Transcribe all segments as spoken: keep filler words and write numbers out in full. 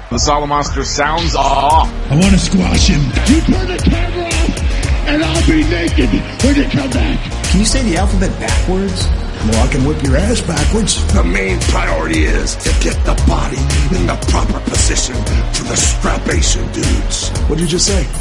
The Solomonster sounds off. I want to squash him. You turn the camera off, and I'll be naked when you come back. Can you say the alphabet backwards? Well, I can whip your ass backwards. The main priority is to get the body in the proper position for the strapation dudes. What did you just say?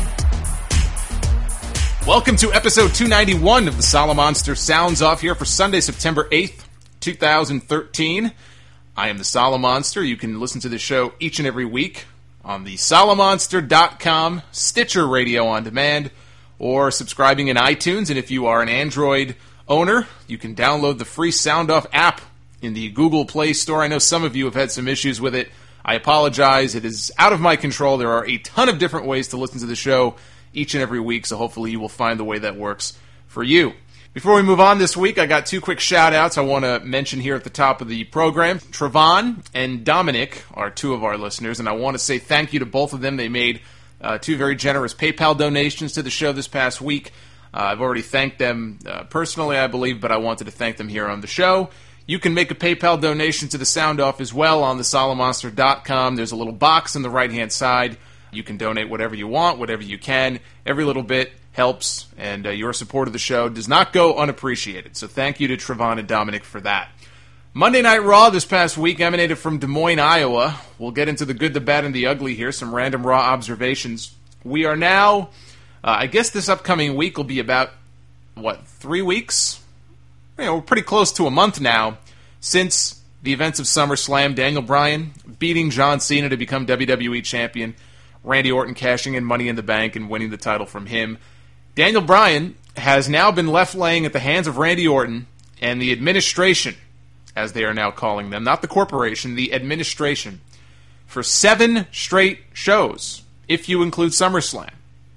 Welcome to episode two ninety-one of the Solomonster Sounds Off here for Sunday, September eighth, twenty thirteen. I am the Solomonster. You can listen to the show each and every week on the Solomonster dot com, Stitcher Radio on Demand, or subscribing in iTunes. And if you are an Android owner, you can download the free Sound Off app in the Google Play Store. I know some of you have had some issues with it. I apologize. It is out of my control. There are a ton of different ways to listen to the show each and every week, so hopefully you will find the way that works for you. Before we move on this week, I got two quick shout-outs I want to mention here at the top of the program. Trevon and Dominic are two of our listeners, and I want to say thank you to both of them. They made uh, two very generous PayPal donations to the show this past week. Uh, I've already thanked them uh, personally, I believe, but I wanted to thank them here on the show. You can make a PayPal donation to the Sound Off as well on the Solomonster dot com. There's a little box on the right-hand side. You can donate whatever you want, whatever you can. Every little bit helps, and uh, your support of the show does not go unappreciated. So thank you to Trevon and Dominic for that. Monday Night Raw this past week emanated from Des Moines, Iowa. We'll get into the good, the bad, and the ugly here, some random Raw observations. We are now, uh, I guess this upcoming week will be about, what, three weeks? You know, we're pretty close to a month now since the events of SummerSlam. Daniel Bryan beating John Cena to become W W E Champion. Randy Orton cashing in Money in the Bank and winning the title from him. Daniel Bryan has now been left laying at the hands of Randy Orton and the administration, as they are now calling them, not the corporation, the administration, for seven straight shows, if you include SummerSlam.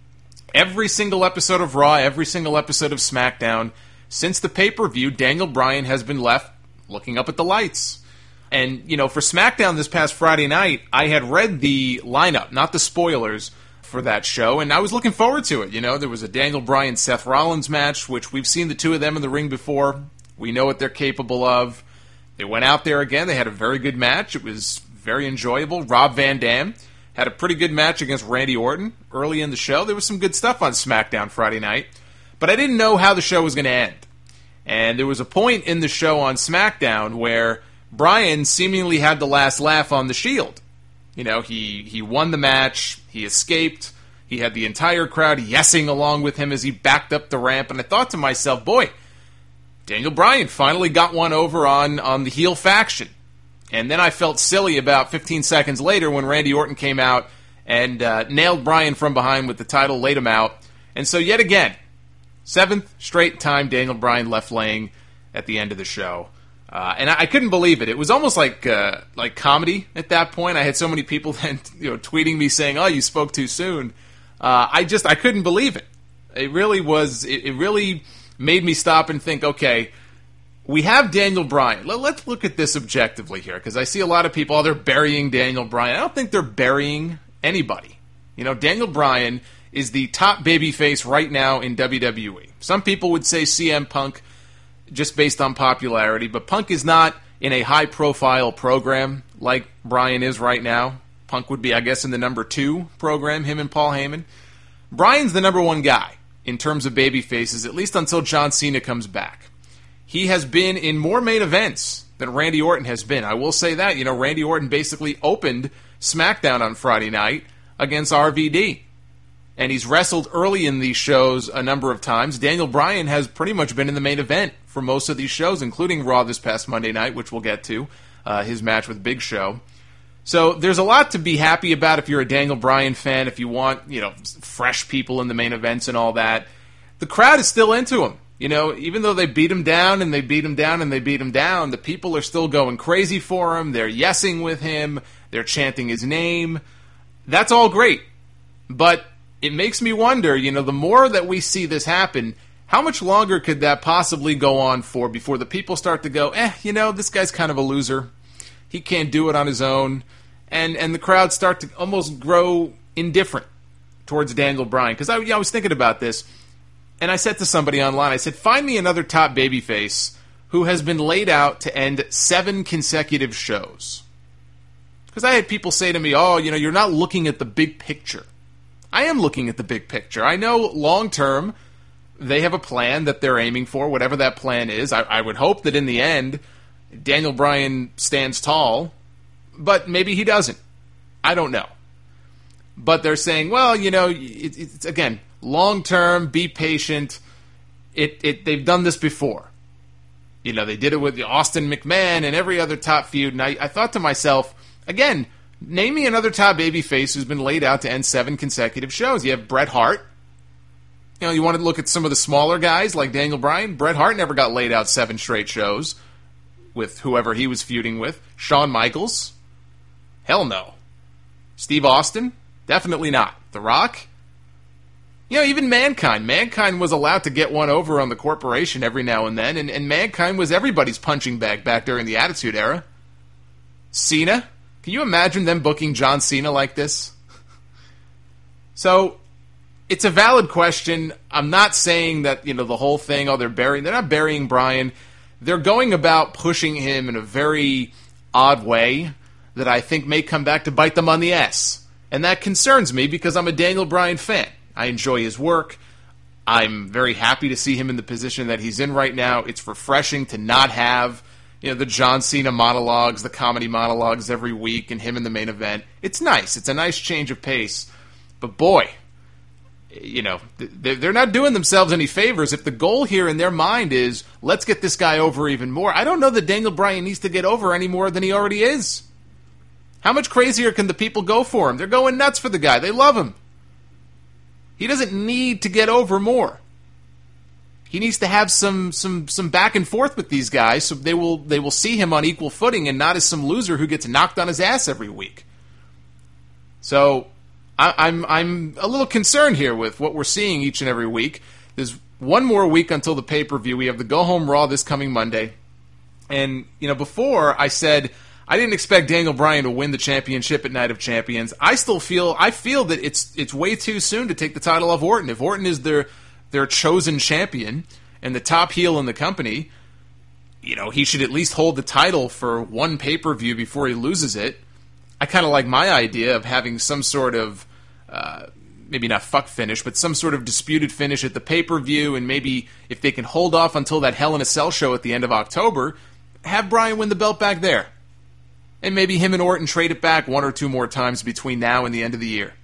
Every single episode of Raw, every single episode of SmackDown, since the pay-per-view, Daniel Bryan has been left looking up at the lights. And, you know, for SmackDown this past Friday night, I had read the lineup, not the spoilers, for that show, and I was looking forward to it. You know, there was a Daniel Bryan-Seth Rollins match, which we've seen the two of them in the ring before. We know what they're capable of. They went out there again. They had a very good match. It was very enjoyable. Rob Van Dam had a pretty good match against Randy Orton early in the show. There was some good stuff on SmackDown Friday night, but I didn't know how the show was going to end. And there was a point in the show on SmackDown where Bryan seemingly had the last laugh on the Shield. You know, he, he won the match, he escaped, he had the entire crowd yesing along with him as he backed up the ramp, and I thought to myself, boy, Daniel Bryan finally got one over on, on the heel faction. And then I felt silly about fifteen seconds later when Randy Orton came out and uh, nailed Bryan from behind with the title, laid him out. And so yet again, seventh straight time Daniel Bryan left laying at the end of the show. Uh, and I, I couldn't believe it. It was almost like uh, like comedy at that point. I had so many people then, you know, tweeting me saying, "Oh, you spoke too soon." Uh, I just I couldn't believe it. It really was. It, it really made me stop and think. Okay, we have Daniel Bryan. Let, let's look at this objectively here, because I see a lot of people. Oh, they're burying Daniel Bryan. I don't think they're burying anybody. You know, Daniel Bryan is the top babyface right now in W W E. Some people would say C M Punk, just based on popularity, but Punk is not in a high-profile program like Bryan is right now. Punk would be, I guess, in the number two program, him and Paul Heyman. Bryan's the number one guy in terms of baby faces, at least until John Cena comes back. He has been in more main events than Randy Orton has been. I will say that. You know, Randy Orton basically opened SmackDown on Friday night against R V D. And he's wrestled early in these shows a number of times. Daniel Bryan has pretty much been in the main event for most of these shows, including Raw this past Monday night, which we'll get to, uh, his match with Big Show. So there's a lot to be happy about if you're a Daniel Bryan fan, if you want, you know, fresh people in the main events and all that. The crowd is still into him. You know, even though they beat him down and they beat him down and they beat him down, the people are still going crazy for him. They're yesing with him. They're chanting his name. That's all great. But it makes me wonder, you know, the more that we see this happen, how much longer could that possibly go on for before the people start to go, eh, you know, this guy's kind of a loser. He can't do it on his own. And and the crowd start to almost grow indifferent towards Daniel Bryan. Because I, you know, I was thinking about this, and I said to somebody online, I said, find me another top babyface who has been laid out to end seven consecutive shows. Because I had people say to me, oh, you know, you're not looking at the big picture. I am looking at the big picture. I know long-term they have a plan that they're aiming for, whatever that plan is. I, I would hope that in the end, Daniel Bryan stands tall, but maybe he doesn't. I don't know. But they're saying, well, you know, it, it's, again, long-term, be patient. It, it, they've done this before. You know, they did it with Austin McMahon and every other top feud, and I, I thought to myself, again, name me another top babyface who's been laid out to end seven consecutive shows. You have Bret Hart. You know, you want to look at some of the smaller guys like Daniel Bryan. Bret Hart never got laid out seven straight shows with whoever he was feuding with. Shawn Michaels? Hell no. Steve Austin? Definitely not. The Rock? You know, even Mankind. Mankind was allowed to get one over on the corporation every now and then, and, and Mankind was everybody's punching bag back during the Attitude Era. Cena? Can you imagine them booking John Cena like this? So, it's a valid question. I'm not saying that, you know, the whole thing, oh, they're burying, they're not burying Bryan. They're going about pushing him in a very odd way that I think may come back to bite them on the ass. And that concerns me because I'm a Daniel Bryan fan. I enjoy his work. I'm very happy to see him in the position that he's in right now. It's refreshing to not have, you know, the John Cena monologues, the comedy monologues every week, and him in the main event. It's nice. It's a nice change of pace. But boy, you know, they're not doing themselves any favors. If the goal here in their mind is, let's get this guy over even more, I don't know that Daniel Bryan needs to get over any more than he already is. How much crazier can the people go for him? They're going nuts for the guy. They love him. He doesn't need to get over more. He needs to have some some some back and forth with these guys so they will they will see him on equal footing and not as some loser who gets knocked on his ass every week. So I, I'm I'm a little concerned here with what we're seeing each and every week. There's one more week until the pay-per-view. We have the Go Home Raw this coming Monday. And, you know, before I said I didn't expect Daniel Bryan to win the championship at Night of Champions. I still feel I feel that it's it's way too soon to take the title off Orton. If Orton is their their chosen champion and the top heel in the company, you know, he should at least hold the title for one pay-per-view before he loses it. I kind of like my idea of having some sort of, uh, maybe not fuck finish, but some sort of disputed finish at the pay-per-view, and maybe if they can hold off until that Hell in a Cell show at the end of October, have Bryan win the belt back there. And maybe him and Orton trade it back one or two more times between now and the end of the year.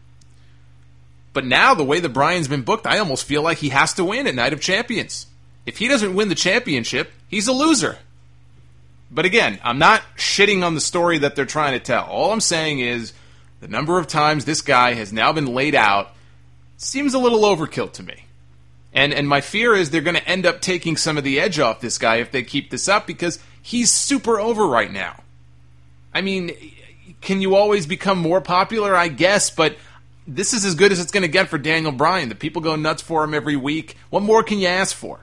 But now, the way that Bryan's been booked, I almost feel like he has to win at Night of Champions. If he doesn't win the championship, he's a loser. But again, I'm not shitting on the story that they're trying to tell. All I'm saying is the number of times this guy has now been laid out seems a little overkill to me. And and my fear is they're going to end up taking some of the edge off this guy if they keep this up because he's super over right now. I mean, can you always become more popular? I guess, but this is as good as it's going to get for Daniel Bryan. The people go nuts for him every week. What more can you ask for?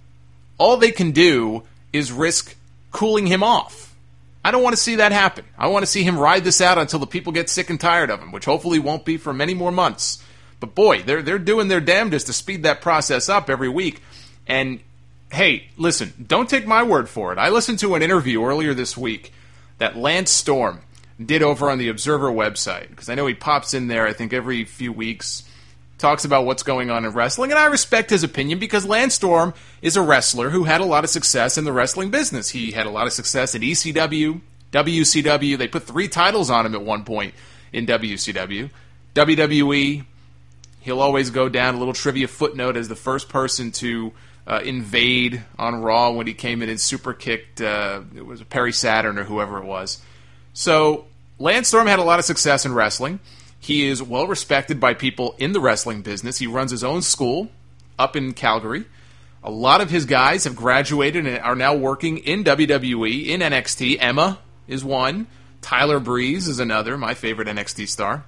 All they can do is risk cooling him off. I don't want to see that happen. I want to see him ride this out until the people get sick and tired of him, which hopefully won't be for many more months. But boy, they're they're doing their damnedest to speed that process up every week. And hey, listen, don't take my word for it. I listened to an interview earlier this week that Lance Storm did over on the Observer website, because I know he pops in there, I think, every few weeks, talks about what's going on in wrestling, and I respect his opinion because Lance Storm is a wrestler who had a lot of success in the wrestling business. He had a lot of success at E C W, W C W. They put three titles on him at one point in W C W. W W E, he'll always go down, a little trivia footnote, as the first person to uh, invade on Raw when he came in and super kicked, uh, it was Perry Saturn or whoever it was. So Lance Storm had a lot of success in wrestling. He is well respected by people in the wrestling business. He runs his own school up in Calgary. A lot of his guys have graduated and are now working in W W E, in N X T. Emma is one. Tyler Breeze is another, my favorite N X T star.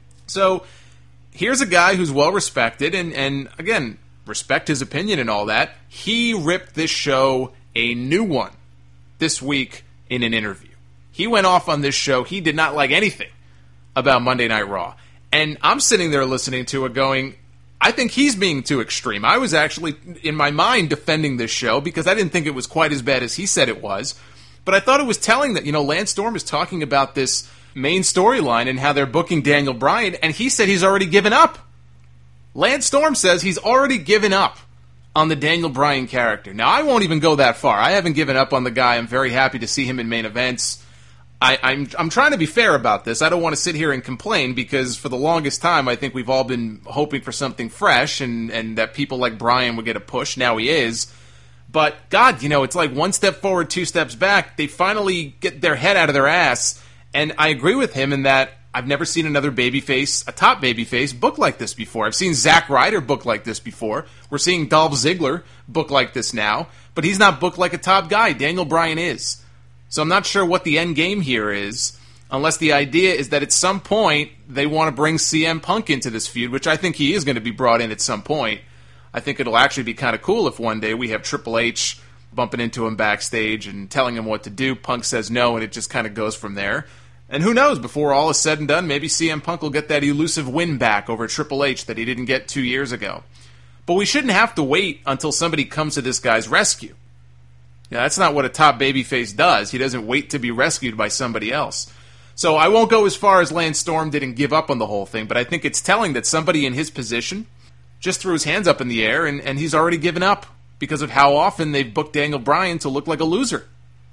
So here's a guy who's well respected, and, and again, respect his opinion and all that. He ripped this show a new one this week in an interview. He went off on this show. He did not like anything about Monday Night Raw. And I'm sitting there listening to it going, I think he's being too extreme. I was actually, in my mind, defending this show because I didn't think it was quite as bad as he said it was. But I thought it was telling that, you know, Lance Storm is talking about this main storyline and how they're booking Daniel Bryan, and he said he's already given up. Lance Storm says he's already given up on the Daniel Bryan character. Now, I won't even go that far. I haven't given up on the guy. I'm very happy to see him in main events. I, I'm I'm trying to be fair about this. I don't want to sit here and complain because for the longest time, I think we've all been hoping for something fresh and, and that people like Bryan would get a push. Now he is. But, God, you know, it's like one step forward, two steps back. They finally get their head out of their ass. And I agree with him in that I've never seen another babyface, a top babyface, book like this before. I've seen Zack Ryder book like this before. We're seeing Dolph Ziggler book like this now. But he's not booked like a top guy. Daniel Bryan is. So I'm not sure what the end game here is, unless the idea is that at some point they want to bring C M Punk into this feud, which I think he is going to be brought in at some point. I think it'll actually be kind of cool if one day we have Triple H bumping into him backstage and telling him what to do. Punk says no, and it just kind of goes from there. And who knows, before all is said and done, maybe C M Punk will get that elusive win back over Triple H that he didn't get two years ago. But we shouldn't have to wait until somebody comes to this guy's rescue. Yeah, that's not what a top babyface does. He doesn't wait to be rescued by somebody else. So I won't go as far as Lance Storm didn't give up on the whole thing, but I think it's telling that somebody in his position just threw his hands up in the air and, and he's already given up because of how often they've booked Daniel Bryan to look like a loser.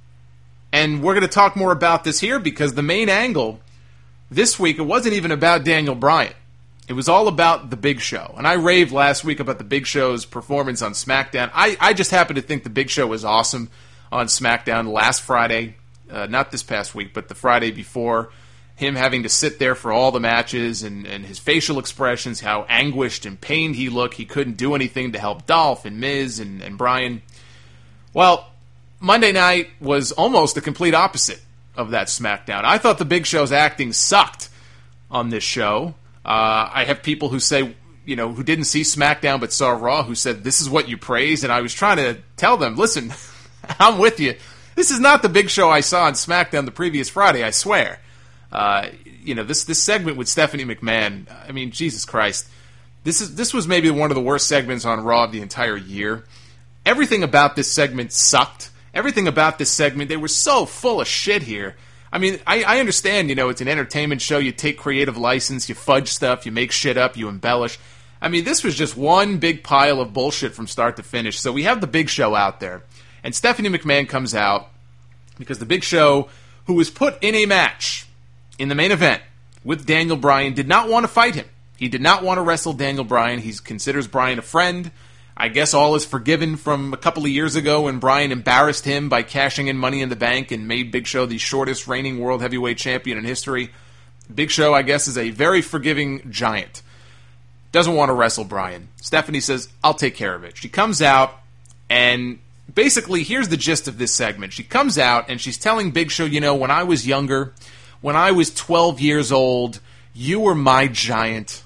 And we're going to talk more about this here because the main angle this week, it wasn't even about Daniel Bryan. It was all about The Big Show. And I raved last week about The Big Show's performance on SmackDown. I, I just happen to think The Big Show was awesome on SmackDown last Friday. Uh, not this past week, but the Friday before. Him having to sit there for all the matches and, and his facial expressions, how anguished and pained he looked. He couldn't do anything to help Dolph and Miz and, and Bryan. Well, Monday night was almost the complete opposite of that SmackDown. I thought The Big Show's acting sucked on this show. Uh, I have people who say, you know, who didn't see SmackDown but saw Raw, who said, this is what you praise, and I was trying to tell them, listen, I'm with you. This is not the Big Show I saw on SmackDown the previous Friday, I swear. Uh, you know, this this segment with Stephanie McMahon, I mean, Jesus Christ. This is this was maybe one of the worst segments on Raw of the entire year. Everything about this segment sucked. Everything about this segment, they were so full of shit here. I mean, I, I understand, you know, it's an entertainment show. You take creative license, you fudge stuff, you make shit up, you embellish. I mean, this was just one big pile of bullshit from start to finish. So we have The Big Show out there. And Stephanie McMahon comes out because The Big Show, who was put in a match in the main event with Daniel Bryan, did not want to fight him. He did not want to wrestle Daniel Bryan. He considers Bryan a friend. I guess all is forgiven from a couple of years ago when Bryan embarrassed him by cashing in Money in the Bank and made Big Show the shortest reigning World Heavyweight Champion in history. Big Show, I guess, is a very forgiving giant. Doesn't want to wrestle Bryan. Stephanie says, I'll take care of it. She comes out, and basically, here's the gist of this segment. She comes out, and she's telling Big Show, you know, when I was younger, when I was twelve years old, you were my giant.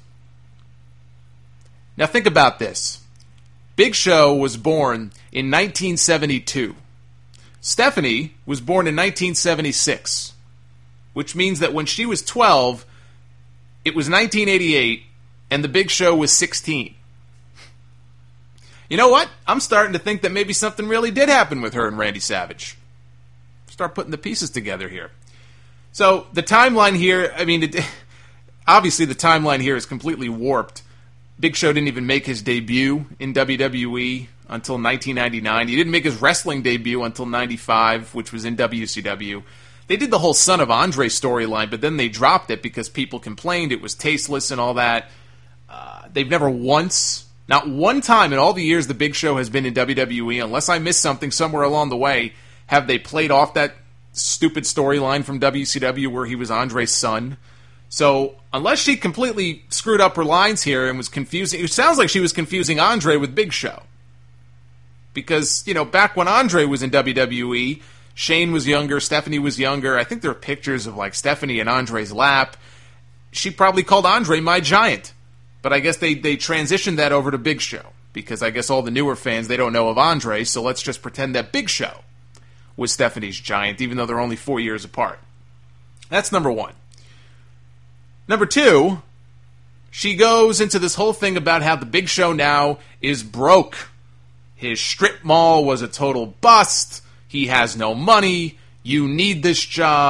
Now think about this. Big Show was born in nineteen seventy-two. Stephanie was born in nineteen seventy-six, which means that when she was twelve, it was nineteen eighty-eight, and the Big Show was sixteen. You know what? I'm starting to think that maybe something really did happen with her and Randy Savage. Start putting the pieces together here. So the timeline here, I mean, it, obviously the timeline here is completely warped. Big Show didn't even make his debut in W W E until nineteen ninety-nine. He didn't make his wrestling debut until ninety-five, which was in W C W. They did the whole Son of Andre storyline, but then they dropped it because people complained it was tasteless and all that. Uh, they've never once, not one time in all the years the Big Show has been in W W E, unless I missed something somewhere along the way, have they played off that stupid storyline from W C W where he was Andre's son. So, unless she completely screwed up her lines here and was confusing, it sounds like she was confusing Andre with Big Show. Because, you know, back when Andre was in W W E, Shane was younger, Stephanie was younger. I think there are pictures of, like, Stephanie in Andre's lap. She probably called Andre my giant. But I guess they, they transitioned that over to Big Show. Because I guess all the newer fans, they don't know of Andre, so let's just pretend that Big Show was Stephanie's giant, even though they're only four years apart. That's number one. Number two, she goes into this whole thing about how the Big Show now is broke. His strip mall was a total bust. He has no money. You need this job.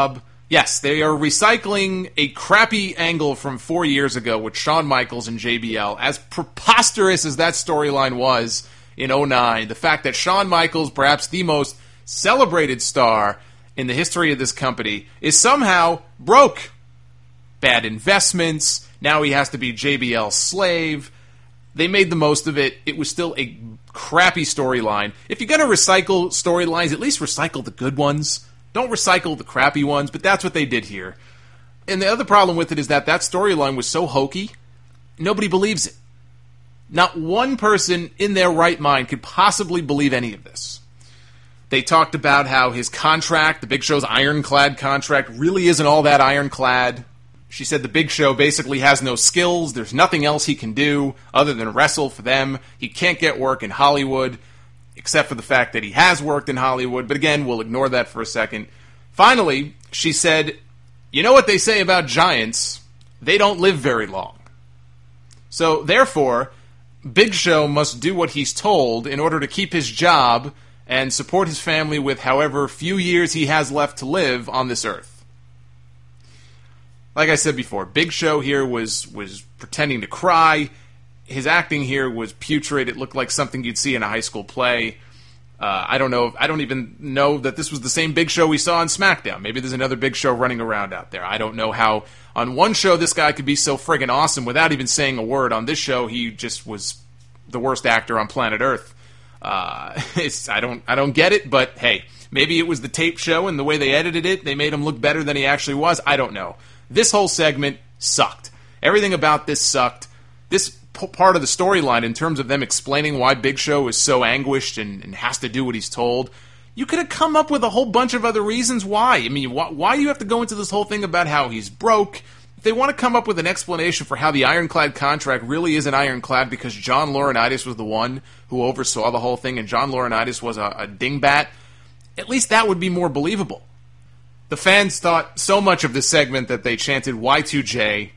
Yes, they are recycling a crappy angle from four years ago with Shawn Michaels and J B L. As preposterous as that storyline was in oh nine, the fact that Shawn Michaels, perhaps the most celebrated star in the history of this company, is somehow broke. Bad investments, now he has to be J B L's slave. They made the most of it. It was still a crappy storyline. If you're going to recycle storylines, at least recycle the good ones. Don't recycle the crappy ones, but that's what they did here. And the other problem with it is that that storyline was so hokey, nobody believes it. Not one person in their right mind could possibly believe any of this. They talked about how his contract, the Big Show's ironclad contract, really isn't all that ironclad. She said the Big Show basically has no skills. There's nothing else he can do other than wrestle for them. He can't get work in Hollywood, except for the fact that he has worked in Hollywood. But again, we'll ignore that for a second. Finally, she said, you know what they say about giants? They don't live very long. So, therefore, Big Show must do what he's told in order to keep his job and support his family with however few years he has left to live on this earth. Like I said before, Big Show here was, was pretending to cry. His acting here was putrid. It looked like something you'd see in a high school play. Uh, I don't know. I don't even know that this was the same Big Show we saw on SmackDown. Maybe there's another Big Show running around out there. I don't know how on one show this guy could be so friggin' awesome without even saying a word. On this show, he just was the worst actor on planet Earth. Uh, it's, I don't, I don't get it, but hey, maybe it was the tape show and the way they edited it. They made him look better than he actually was. I don't know. This whole segment sucked. Everything about this sucked. This p- part of the storyline, in terms of them explaining why Big Show is so anguished and, and has to do what he's told, you could have come up with a whole bunch of other reasons why. I mean, why, why do you have to go into this whole thing about how he's broke? If they want to come up with an explanation for how the ironclad contract really isn't ironclad because John Laurinaitis was the one who oversaw the whole thing and John Laurinaitis was a, a dingbat, at least that would be more believable. The fans thought so much of this segment that they chanted Y two J.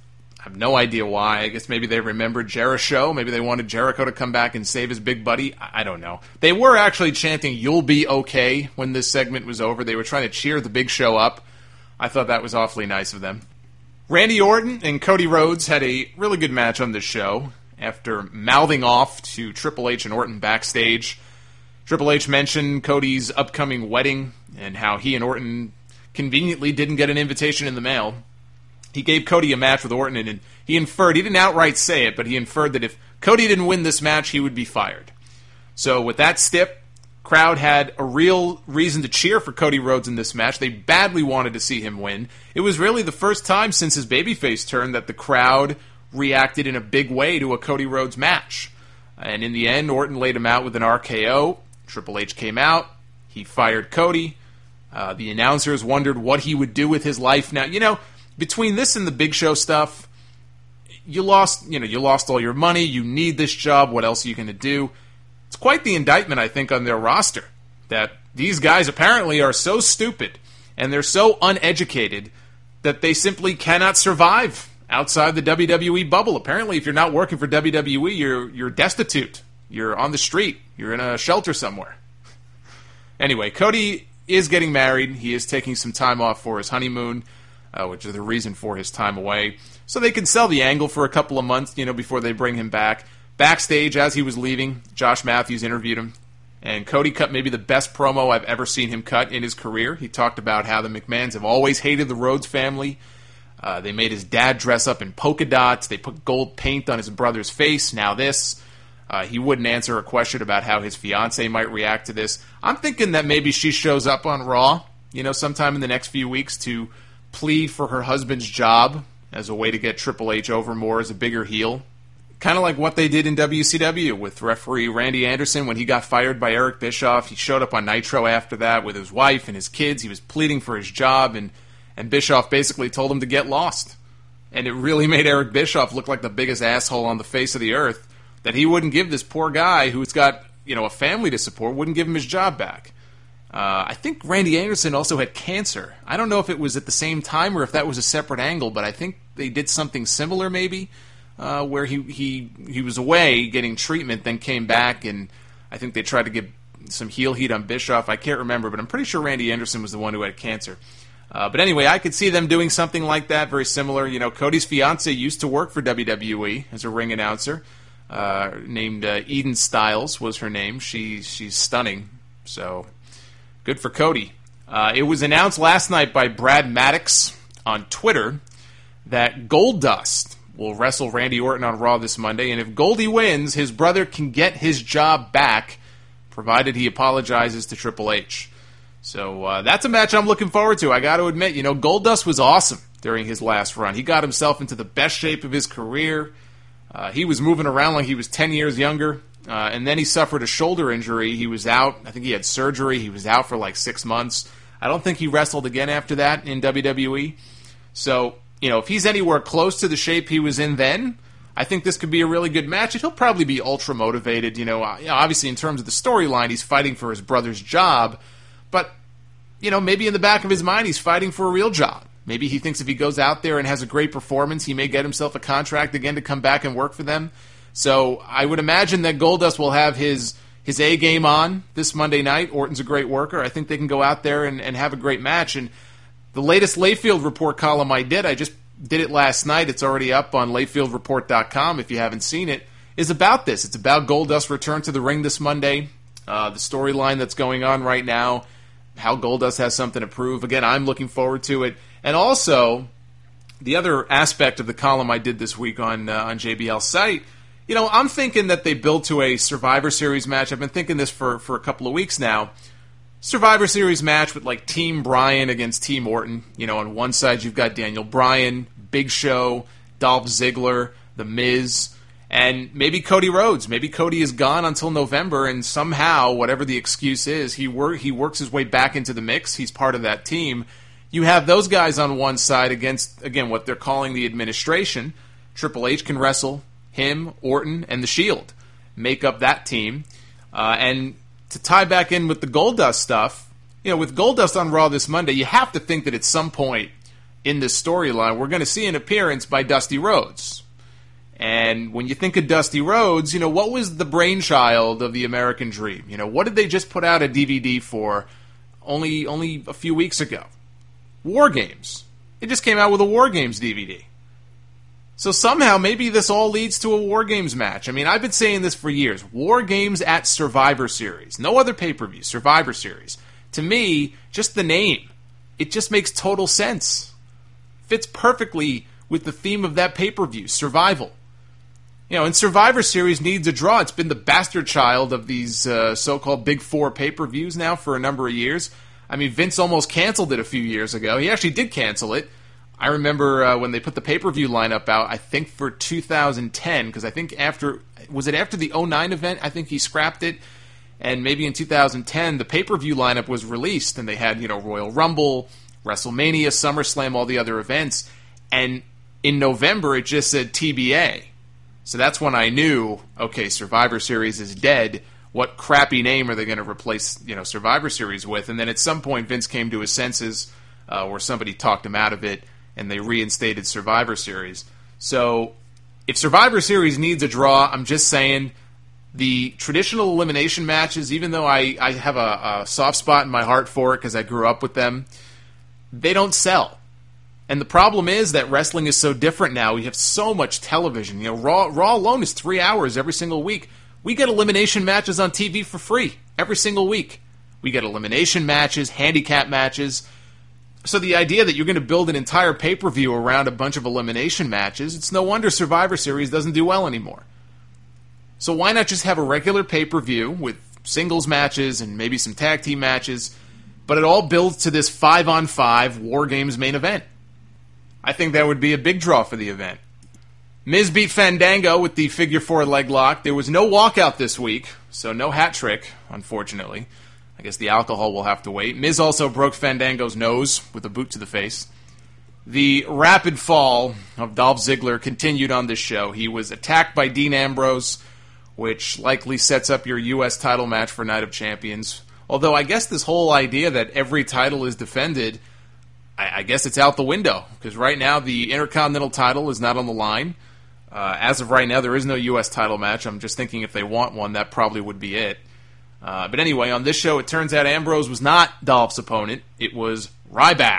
I have no idea why. I guess maybe they remembered Jericho. Maybe they wanted Jericho to come back and save his big buddy. I don't know. They were actually chanting, "You'll be okay," when this segment was over. They were trying to cheer the Big Show up. I thought that was awfully nice of them. Randy Orton and Cody Rhodes had a really good match on this show. After mouthing off to Triple H and Orton backstage, Triple H mentioned Cody's upcoming wedding and how he and Orton conveniently didn't get an invitation in the mail. He gave Cody a match with Orton, and he inferred, he didn't outright say it, but he inferred that if Cody didn't win this match, he would be fired. So with that stip, crowd had a real reason to cheer for Cody Rhodes in this match. They badly wanted to see him win. It was really the first time since his babyface turn that the crowd reacted in a big way to a Cody Rhodes match. And in the end, Orton laid him out with an R K O. Triple H came out. He fired Cody. Uh, the announcers wondered what he would do with his life now. You know, between this and the Big Show stuff, you lost, you know, you lost all your money. You need this job. What else are you going to do? It's quite the indictment, I think, on their roster. That these guys apparently are so stupid and they're so uneducated that they simply cannot survive outside the W W E bubble. Apparently, if you're not working for W W E, you're you're destitute. You're on the street. You're in a shelter somewhere. Anyway, Cody is getting married. He is taking some time off for his honeymoon, uh, which is the reason for his time away. So they can sell the angle for a couple of months, you know, before they bring him back. Backstage, as he was leaving, Josh Matthews interviewed him, and Cody cut maybe the best promo I've ever seen him cut in his career. He talked about how the McMahons have always hated the Rhodes family. Uh, they made his dad dress up in polka dots. They put gold paint on his brother's face. Now this. Uh, he wouldn't answer a question about how his fiancée might react to this. I'm thinking that maybe she shows up on Raw, you know, sometime in the next few weeks to plead for her husband's job as a way to get Triple H over more as a bigger heel. Kind of like what they did in W C W with referee Randy Anderson when he got fired by Eric Bischoff. He showed up on Nitro after that with his wife and his kids. He was pleading for his job, and, and Bischoff basically told him to get lost. And it really made Eric Bischoff look like the biggest asshole on the face of the earth, that he wouldn't give this poor guy who's got, you know, a family to support, wouldn't give him his job back. Uh, I think Randy Anderson also had cancer. I don't know if it was at the same time or if that was a separate angle, but I think they did something similar maybe, uh, where he, he, he was away getting treatment, then came back, and I think they tried to get some heel heat on Bischoff. I can't remember, but I'm pretty sure Randy Anderson was the one who had cancer. Uh, but anyway, I could see them doing something like that, very similar. You know, Cody's fiance used to work for W W E as a ring announcer. Uh, named uh, Eden Styles was her name. She she's stunning. So good for Cody. Uh, it was announced last night by Brad Maddox on Twitter that Goldust will wrestle Randy Orton on Raw this Monday, and if Goldie wins, his brother can get his job back, provided he apologizes to Triple H. So uh, that's a match I'm looking forward to. I got to admit, you know, Goldust was awesome during his last run. He got himself into the best shape of his career. Uh, he was moving around like he was ten years younger, uh, and then he suffered a shoulder injury. He was out. I think he had surgery. He was out for like six months. I don't think he wrestled again after that in W W E. So, you know, if he's anywhere close to the shape he was in then, I think this could be a really good match. And he'll probably be ultra motivated. You know, obviously in terms of the storyline, he's fighting for his brother's job. But, you know, maybe in the back of his mind, he's fighting for a real job. Maybe he thinks if he goes out there and has a great performance, he may get himself a contract again to come back and work for them. So I would imagine that Goldust will have his his A game on this Monday night. Orton's a great worker. I think they can go out there and, and have a great match. And the latest Layfield Report column I did, I just did it last night. It's already up on layfield report dot com if you haven't seen it, is about this. It's about Goldust's return to the ring this Monday, uh, the storyline that's going on right now, how Goldust has something to prove. Again, I'm looking forward to it. And also, the other aspect of the column I did this week on uh, on J B L's site, you know, I'm thinking that they build to a Survivor Series match. I've been thinking this for, for a couple of weeks now. Survivor Series match with like Team Bryan against Team Orton. You know, on one side you've got Daniel Bryan, Big Show, Dolph Ziggler, The Miz, and maybe Cody Rhodes. Maybe Cody is gone until November, and somehow, whatever the excuse is, he wor- he works his way back into the mix. He's part of that team. You have those guys on one side against, again, what they're calling the administration. Triple H can wrestle him, Orton, and The Shield. Make up that team. Uh, and to tie back in with the Goldust stuff, you know, with Goldust on Raw this Monday, you have to think that at some point in this storyline, we're going to see an appearance by Dusty Rhodes. And when you think of Dusty Rhodes, you know, what was the brainchild of the American Dream? You know, what did they just put out a D V D for only only a few weeks ago? War Games. It just came out with a War Games D V D. So somehow, maybe this all leads to a War Games match. I mean, I've been saying this for years. War Games at Survivor Series. No other pay-per-view. Survivor Series. To me, just the name. It just makes total sense. Fits perfectly with the theme of that pay-per-view, survival. You know, and Survivor Series needs a draw. It's been the bastard child of these uh, so-called Big Four pay-per-views now for a number of years. I mean, Vince almost canceled it a few years ago. He actually did cancel it. I remember uh, when they put the pay-per-view lineup out, I think for two thousand ten, because I think after, was it after the oh nine event? I think he scrapped it. And maybe in two thousand ten, the pay-per-view lineup was released, and they had, you know, Royal Rumble, WrestleMania, SummerSlam, all the other events. And in November, it just said T B A. So that's when I knew, okay, Survivor Series is dead. What crappy name are they going to replace, you know, Survivor Series with? And then at some point, Vince came to his senses, uh, where somebody talked him out of it, and they reinstated Survivor Series. So if Survivor Series needs a draw, I'm just saying the traditional elimination matches, even though I, I have a, a soft spot in my heart for it because I grew up with them, they don't sell. And the problem is that wrestling is so different now. We have so much television. You know, Raw, Raw alone is three hours every single week. We get elimination matches on T V for free every single week. We get elimination matches, handicap matches. So the idea that you're going to build an entire pay-per-view around a bunch of elimination matches, it's no wonder Survivor Series doesn't do well anymore. So why not just have a regular pay-per-view with singles matches and maybe some tag team matches, but it all builds to this five-on-five War Games main event? I think that would be a big draw for the event. Miz beat Fandango with the figure four leg lock. There was no walkout this week, so no hat trick, unfortunately. I guess the alcohol will have to wait. Miz also broke Fandango's nose with a boot to the face. The rapid fall of Dolph Ziggler continued on this show. He was attacked by Dean Ambrose, which likely sets up your U S title match for Night of Champions. Although I guess this whole idea that every title is defended, I, I guess it's out the window. Because right now the Intercontinental title is not on the line. Uh, as of right now, there is no U S title match. I'm just thinking if they want one, that probably would be it. Uh, but anyway, on this show, it turns out Ambrose was not Dolph's opponent. It was Ryback.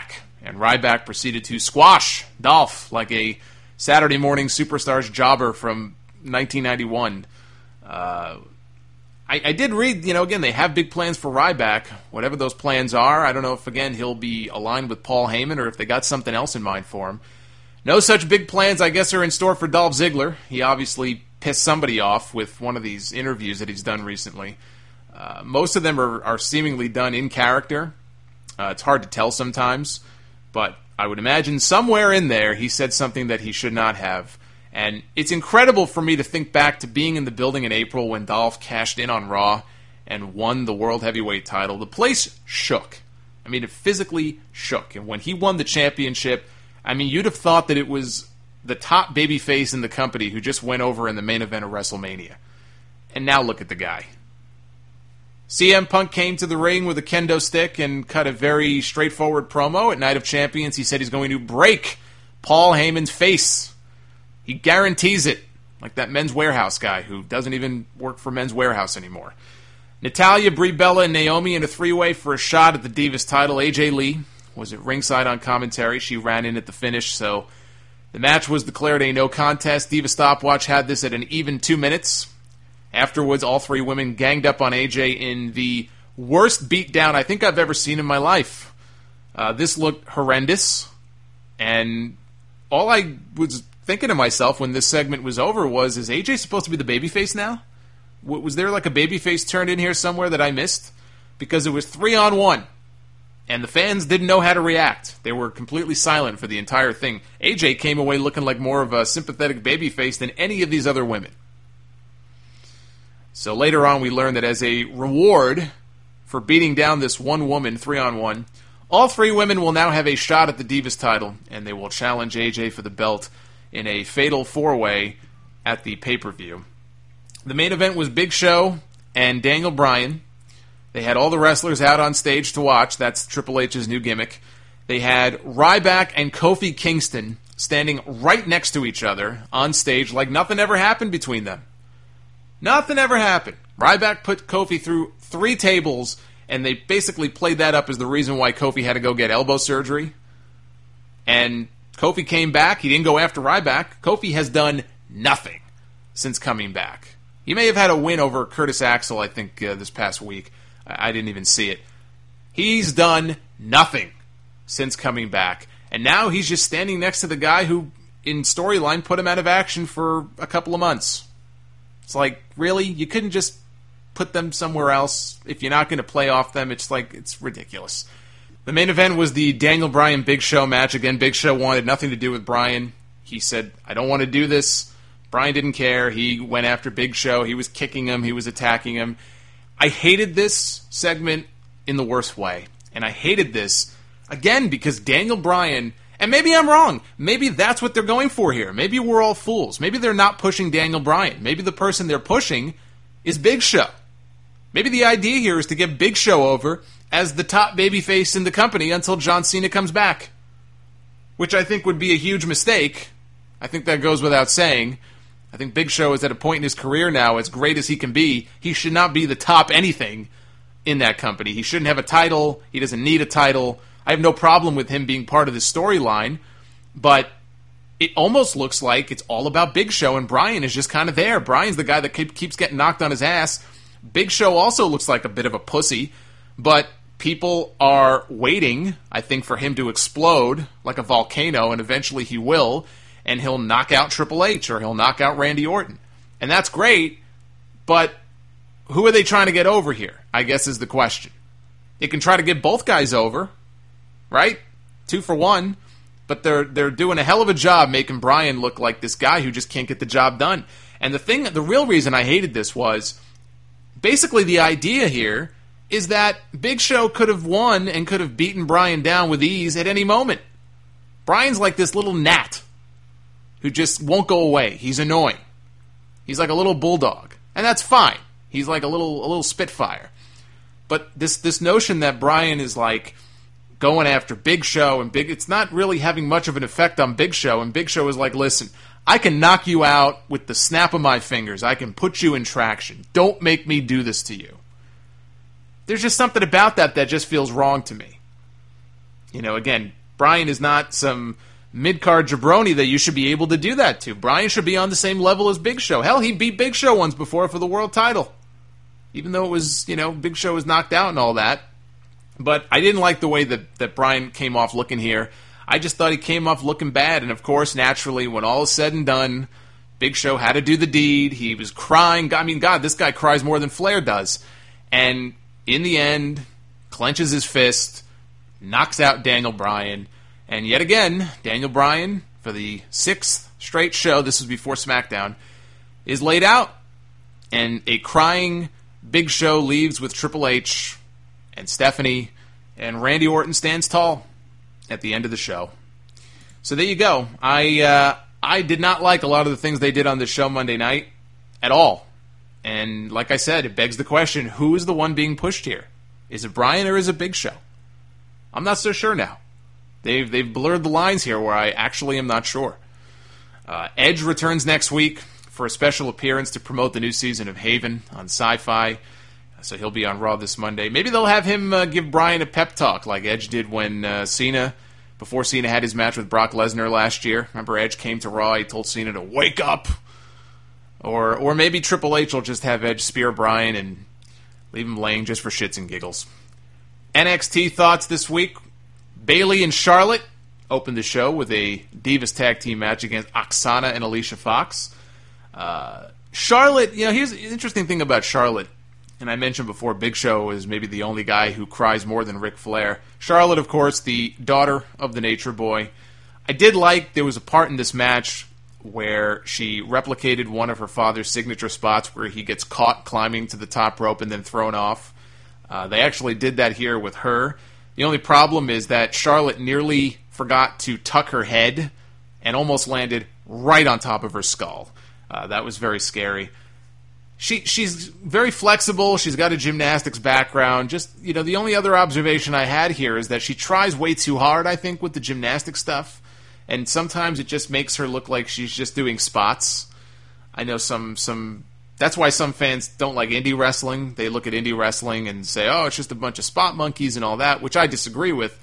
And Ryback proceeded to squash Dolph like a Saturday morning Superstars jobber from nineteen ninety-one. Uh, I, I did read, you know, again, they have big plans for Ryback. Whatever those plans are, I don't know if, again, he'll be aligned with Paul Heyman or if they got something else in mind for him. No such big plans, I guess, are in store for Dolph Ziggler. He obviously pissed somebody off with one of these interviews that he's done recently. Uh, most of them are, are seemingly done in character. Uh, it's hard to tell sometimes, but I would imagine somewhere in there he said something that he should not have. And it's incredible for me to think back to being in the building in April when Dolph cashed in on Raw and won the World Heavyweight title. The place shook. I mean, it physically shook. And when he won the championship, I mean, you'd have thought that it was the top babyface in the company who just went over in the main event of WrestleMania. And now look at the guy. C M Punk came to the ring with a kendo stick and cut a very straightforward promo at Night of Champions. He said he's going to break Paul Heyman's face. He guarantees it, like that Men's Warehouse guy who doesn't even work for Men's Warehouse anymore. Natalya, Brie Bella, and Naomi in a three-way for a shot at the Divas title. A J Lee was at ringside on commentary. She ran in at the finish, so the match was declared a no contest. Diva Stopwatch had this at an even two minutes. Afterwards, all three women ganged up on A J in the worst beatdown I think I've ever seen in my life. Uh, this looked horrendous, and all I was thinking to myself when this segment was over was, is A J supposed to be the babyface now? W- was there like a babyface turned in here somewhere that I missed? Because it was three on one, and the fans didn't know how to react. They were completely silent for the entire thing. A J came away looking like more of a sympathetic babyface than any of these other women. So later on we learned that as a reward for beating down this one woman three on one, all three women will now have a shot at the Divas title, and they will challenge A J for the belt in a fatal four-way at the pay-per-view. The main event was Big Show and Daniel Bryan. They had all the wrestlers out on stage to watch. That's Triple H's new gimmick. They had Ryback and Kofi Kingston standing right next to each other on stage like nothing ever happened between them. Nothing ever happened. Ryback put Kofi through three tables, and they basically played that up as the reason why Kofi had to go get elbow surgery. And Kofi came back. He didn't go after Ryback. Kofi has done nothing since coming back. He may have had a win over Curtis Axel, I think, uh, this past week. I-, I didn't even see it. He's done nothing since coming back. And now he's just standing next to the guy who, in storyline, put him out of action for a couple of months. It's like, really? You couldn't just put them somewhere else if you're not going to play off them? It's like, it's ridiculous. The main event was the Daniel Bryan Big Show match. Again, Big Show wanted nothing to do with Bryan. He said, I don't want to do this. Bryan didn't care. He went after Big Show. He was kicking him. He was attacking him. I hated this segment in the worst way. And I hated this, again, because Daniel Bryan, and maybe I'm wrong. Maybe that's what they're going for here. Maybe we're all fools. Maybe they're not pushing Daniel Bryan. Maybe the person they're pushing is Big Show. Maybe the idea here is to get Big Show over as the top babyface in the company until John Cena comes back. Which I think would be a huge mistake. I think that goes without saying. I think Big Show is at a point in his career now, as great as he can be, he should not be the top anything in that company. He shouldn't have a title. He doesn't need a title. I have no problem with him being part of the storyline, but it almost looks like it's all about Big Show, and Bryan is just kind of there. Bryan's the guy that keep, keeps getting knocked on his ass. Big Show also looks like a bit of a pussy, but people are waiting, I think, for him to explode like a volcano, and eventually he will, and he'll knock out Triple H, or he'll knock out Randy Orton. And that's great, but who are they trying to get over here, I guess is the question. They can try to get both guys over, right? Two for one. But they're they're doing a hell of a job making Bryan look like this guy who just can't get the job done. And the thing, the real reason I hated this was, basically the idea here is that Big Show could have won and could have beaten Bryan down with ease at any moment. Bryan's like this little gnat who just won't go away. He's annoying. He's like a little bulldog. And that's fine. He's like a little a little spitfire. But this this notion that Bryan is like going after Big Show, and Big, it's not really having much of an effect on Big Show, and Big Show is like, listen, I can knock you out with the snap of my fingers. I can put you in traction. Don't make me do this to you. There's just something about that that just feels wrong to me. You know, again, Bryan is not some mid-card jabroni that you should be able to do that to. Bryan should be on the same level as Big Show. Hell, he beat Big Show once before for the world title. Even though it was, you know, Big Show was knocked out and all that. But I didn't like the way that, that Bryan came off looking here. I just thought he came off looking bad. And, of course, naturally, when all is said and done, Big Show had to do the deed. He was crying. I mean, God, this guy cries more than Flair does. And in the end, clenches his fist, knocks out Daniel Bryan. And yet again, Daniel Bryan, for the sixth straight show, this was before SmackDown, is laid out. And a crying Big Show leaves with Triple H and Stephanie, and Randy Orton stands tall at the end of the show. So there you go. I uh, I did not like a lot of the things they did on this show Monday night at all. And like I said, it begs the question, who is the one being pushed here? Is it Bryan or is it Big Show? I'm not so sure now. They've they've blurred the lines here where I actually am not sure. Uh, Edge returns next week for a special appearance to promote the new season of Haven on Sci-Fi. So he'll be on Raw this Monday. Maybe they'll have him uh, give Bryan a pep talk like Edge did when uh, Cena, before Cena had his match with Brock Lesnar last year. Remember, Edge came to Raw, he told Cena to wake up. Or or maybe Triple H will just have Edge spear Bryan and leave him laying just for shits and giggles. N X T thoughts this week. Bayley and Charlotte opened the show with a Divas Tag Team match against Oksana and Alicia Fox. Uh, Charlotte, you know, here's the interesting thing about Charlotte. And I mentioned before, Big Show is maybe the only guy who cries more than Ric Flair. Charlotte, of course, the daughter of the Nature Boy. I did like there was a part in this match where she replicated one of her father's signature spots where he gets caught climbing to the top rope and then thrown off. Uh, they actually did that here with her. The only problem is that Charlotte nearly forgot to tuck her head and almost landed right on top of her skull. Uh, that was very scary. She she's very flexible. She's got a gymnastics background. Just, you know, the only other observation I had here is that she tries way too hard, I think, with the gymnastic stuff. And sometimes it just makes her look like she's just doing spots. I know some some that's why some fans don't like indie wrestling. They look at indie wrestling and say, "Oh, it's just a bunch of spot monkeys and all that," which I disagree with.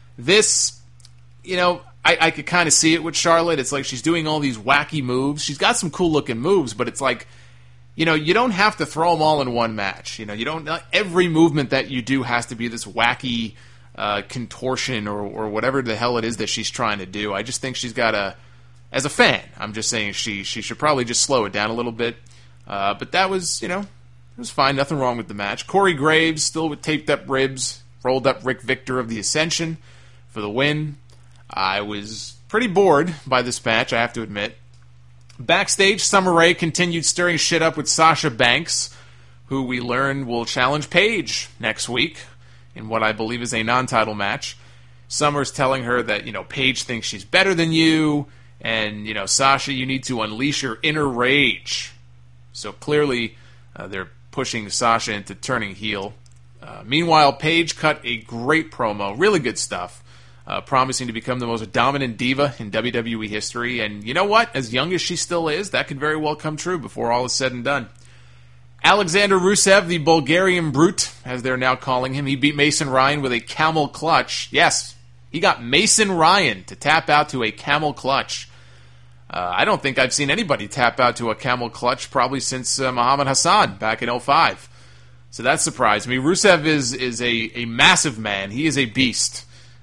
This, you know, I, I could kind of see it with Charlotte. It's like she's doing all these wacky moves. She's got some cool looking moves, but it's like, you know, you don't have to throw them all in one match. You know, you don't. Not every movement that you do has to be this wacky uh, contortion or, or whatever the hell it is that she's trying to do. I just think she's got a, as a fan, I'm just saying she she should probably just slow it down a little bit. Uh, but that was, you know, it was fine. Nothing wrong with the match. Corey Graves, still with taped up ribs, rolled up Rick Victor of the Ascension for the win. I was pretty bored by this match, I have to admit. Backstage, Summer Rae continued stirring shit up with Sasha Banks, who we learn will challenge Paige next week in what I believe is a non-title match. Summer's telling her that, you know, Paige thinks she's better than you, and, you know, Sasha, you need to unleash your inner rage. So clearly, uh, they're pushing Sasha into turning heel. Uh, meanwhile, Paige cut a great promo, really good stuff, uh, promising to become the most dominant diva in W W E history. And you know what? As young as she still is, that could very well come true before all is said and done. Alexander Rusev, the Bulgarian Brute, as they're now calling him, he beat Mason Ryan with a camel clutch. Yes, he got Mason Ryan to tap out to a camel clutch. Uh, I don't think I've seen anybody tap out to a camel clutch probably since uh, Muhammad Hassan back in oh five. So that surprised me. Rusev is is a, a massive man. He is a beast.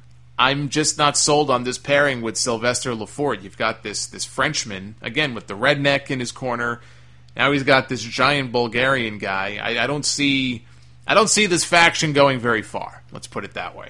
I'm just not sold on this pairing with Sylvester Lefort. You've got this this Frenchman, again, with the redneck in his corner. Now he's got this giant Bulgarian guy. I, I don't see I don't see this faction going very far. Let's put it that way.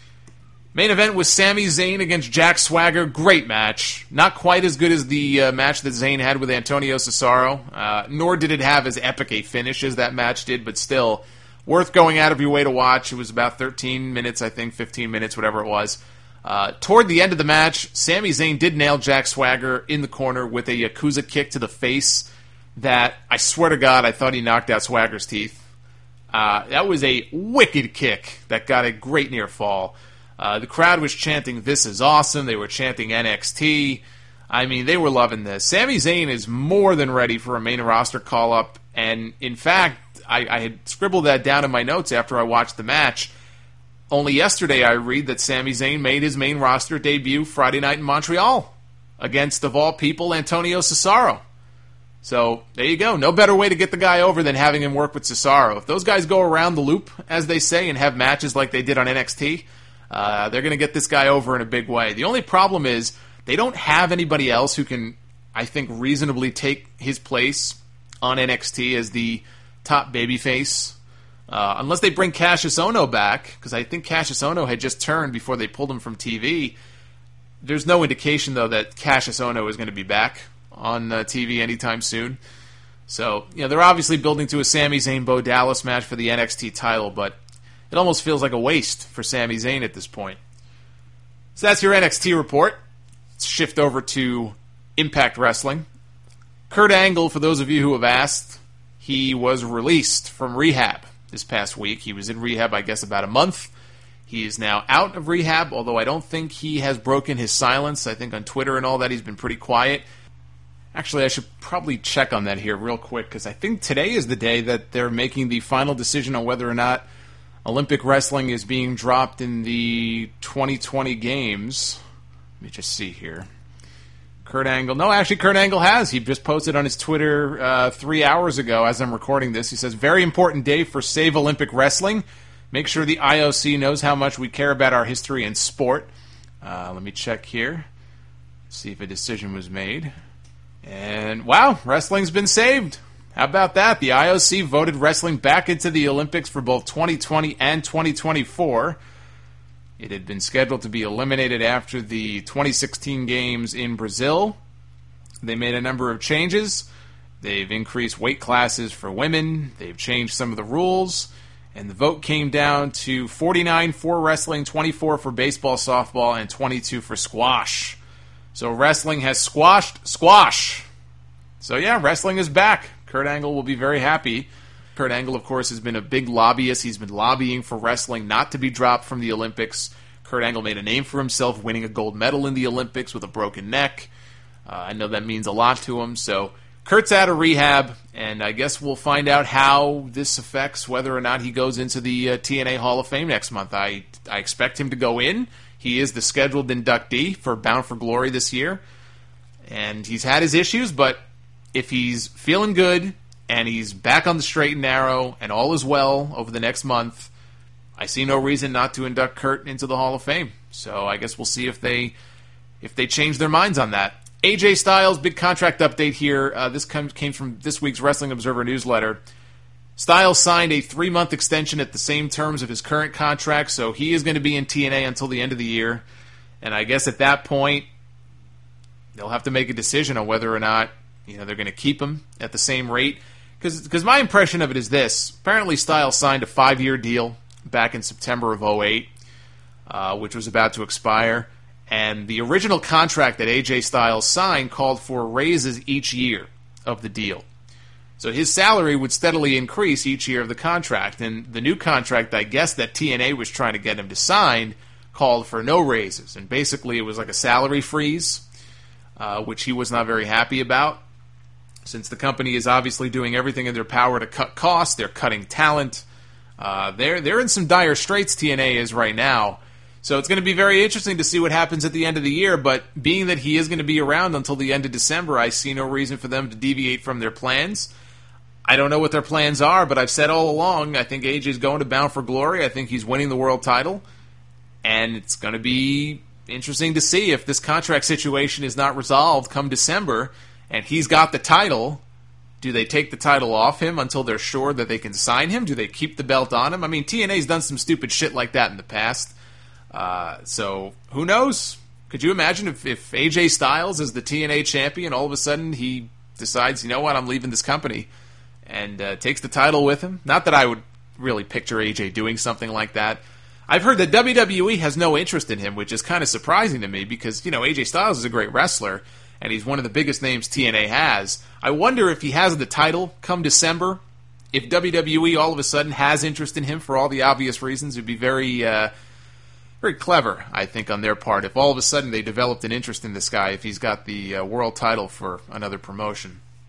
Main event was Sami Zayn against Jack Swagger. Great match. Not quite as good as the uh, match that Zayn had with Antonio Cesaro, uh, nor did it have as epic a finish as that match did, but still worth going out of your way to watch. It was about thirteen minutes, I think, fifteen minutes, whatever it was. Uh, toward the end of the match, Sami Zayn did nail Jack Swagger in the corner with a Yakuza kick to the face that, I swear to God, I thought he knocked out Swagger's teeth. Uh, that was a wicked kick that got a great near fall. Uh, the crowd was chanting, "This is awesome." They were chanting N X T. I mean, they were loving this. Sami Zayn is more than ready for a main roster call-up. And, in fact, I, I had scribbled that down in my notes after I watched the match. only yesterday I read that Sami Zayn made his main roster debut Friday night in Montreal against, of all people, Antonio Cesaro. So, there you go. No better way to get the guy over than having him work with Cesaro. If those guys go around the loop, as they say, and have matches like they did on N X T, uh, they're going to get this guy over in a big way. The only problem is they don't have anybody else who can, I think, reasonably take his place on N X T as the top babyface. Uh, unless they bring Cassius Ohno back, because I think Cassius Ohno had just turned before they pulled him from T V. There's no indication, though, that Cassius Ohno is going to be back on uh, T V anytime soon. So, you know, they're obviously building to a Sami Zayn Bo Dallas match for the N X T title, but it almost feels like a waste for Sami Zayn at this point. So that's your N X T report. Let's shift over to Impact Wrestling. Kurt Angle, for those of you who have asked, he was released from rehab this past week. He was in rehab, I guess, about a month. He is now out of rehab, although I don't think he has broken his silence. I think on Twitter and all that he's been pretty quiet. Actually, I should probably check on that here real quick, because I think today is the day that they're making the final decision on whether or not Olympic wrestling is being dropped in the twenty twenty games. Let me just see here. Kurt Angle. No, actually, Kurt Angle has. He just posted on his Twitter uh, three hours ago as I'm recording this. He says, very important day for Save Olympic Wrestling. Make sure the I O C knows how much we care about our history and sport. Uh, let me check here. See if a decision was made. And, wow, wrestling's been saved. How about that? The I O C voted wrestling back into the Olympics for both twenty twenty and twenty twenty-four. It had been scheduled to be eliminated after the twenty sixteen games in Brazil. They made a number of changes. They've increased weight classes for women. They've changed some of the rules. And the vote came down to forty-nine for wrestling, twenty-four for baseball, softball, and twenty-two for squash. So wrestling has squashed squash. So yeah, wrestling is back. Kurt Angle will be very happy. Kurt Angle, of course, has been a big lobbyist. He's been lobbying for wrestling not to be dropped from the Olympics. Kurt Angle made a name for himself winning a gold medal in the Olympics with a broken neck. Uh, I know that means a lot to him. So Kurt's out of rehab, and I guess we'll find out how this affects whether or not he goes into the uh, T N A Hall of Fame next month. I, I expect him to go in. He is the scheduled inductee for Bound for Glory this year. And he's had his issues, but if he's feeling good and he's back on the straight and narrow and all is well over the next month, I see no reason not to induct Kurt into the Hall of Fame. So I guess we'll see if they if they change their minds on that. A J Styles, big contract update here. Uh, this comes, came from this week's Wrestling Observer newsletter. Styles signed a three-month extension at the same terms of his current contract, so he is going to be in T N A until the end of the year. And I guess at that point, they'll have to make a decision on whether or not, you know, they're going to keep him at the same rate. Because my impression of it is this. Apparently Styles signed a five-year deal back in September of oh eight, uh, which was about to expire. And the original contract that A J Styles signed called for raises each year of the deal. So his salary would steadily increase each year of the contract. And the new contract, I guess, that T N A was trying to get him to sign called for no raises. And basically it was like a salary freeze, uh, which he was not very happy about. Since the company is obviously doing everything in their power to cut costs, they're cutting talent. Uh, they're, they're in some dire straits, T N A is right now. So it's going to be very interesting to see what happens at the end of the year. But being that he is going to be around until the end of December, I see no reason for them to deviate from their plans. I don't know what their plans are, but I've said all along, I think A J's going to Bound for Glory. I think he's winning the world title. And it's going to be interesting to see if this contract situation is not resolved come December, and he's got the title. Do they take the title off him until they're sure that they can sign him? Do they keep the belt on him? I mean, T N A's done some stupid shit like that in the past. Uh, so, who knows? Could you imagine if, if A J Styles is the T N A champion, all of a sudden he decides, you know what, I'm leaving this company, and uh, takes the title with him? Not that I would really picture A J doing something like that. I've heard that W W E has no interest in him, which is kind of surprising to me because, you know, A J Styles is a great wrestler, and he's one of the biggest names T N A has. I wonder if he has the title come December, if W W E all of a sudden has interest in him for all the obvious reasons. It would be very, uh, very clever, I think, on their part, if all of a sudden they developed an interest in this guy, if he's got the uh, world title for another promotion.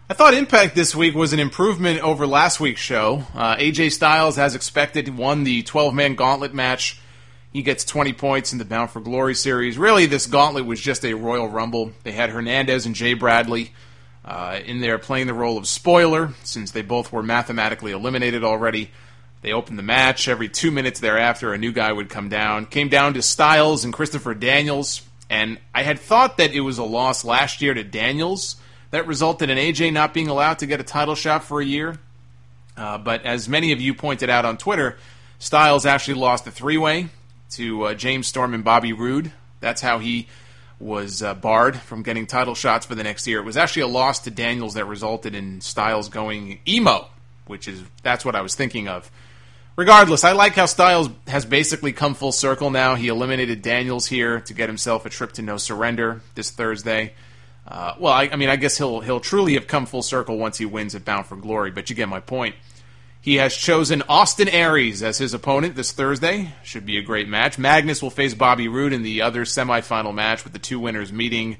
I thought Impact this week was an improvement over last week's show. Uh, A J Styles, as expected, won the twelve-man gauntlet match. He gets twenty points in the Bound for Glory series. Really, this gauntlet was just a Royal Rumble. They had Hernandez and Jay Bradley uh, in there playing the role of spoiler, since they both were mathematically eliminated already. They opened the match. Every two minutes thereafter, a new guy would come down. Came down to Styles and Christopher Daniels, and I had thought that it was a loss last year to Daniels that resulted in A J not being allowed to get a title shot for a year. Uh, but as many of you pointed out on Twitter, Styles actually lost a three-way to uh, James Storm and Bobby Roode. That's how he was uh, barred from getting title shots for the next year. It was actually a loss to Daniels that resulted in Styles going emo, which is that's what I was thinking of. Regardless, I like how Styles has basically come full circle now. He eliminated Daniels here to get himself a trip to No Surrender this Thursday. Uh, well, I, I mean, I guess he'll he'll truly have come full circle once he wins at Bound for Glory, but you get my point. He has chosen Austin Aries as his opponent this Thursday. Should be a great match. Magnus will face Bobby Roode in the other semifinal match, with the two winners meeting,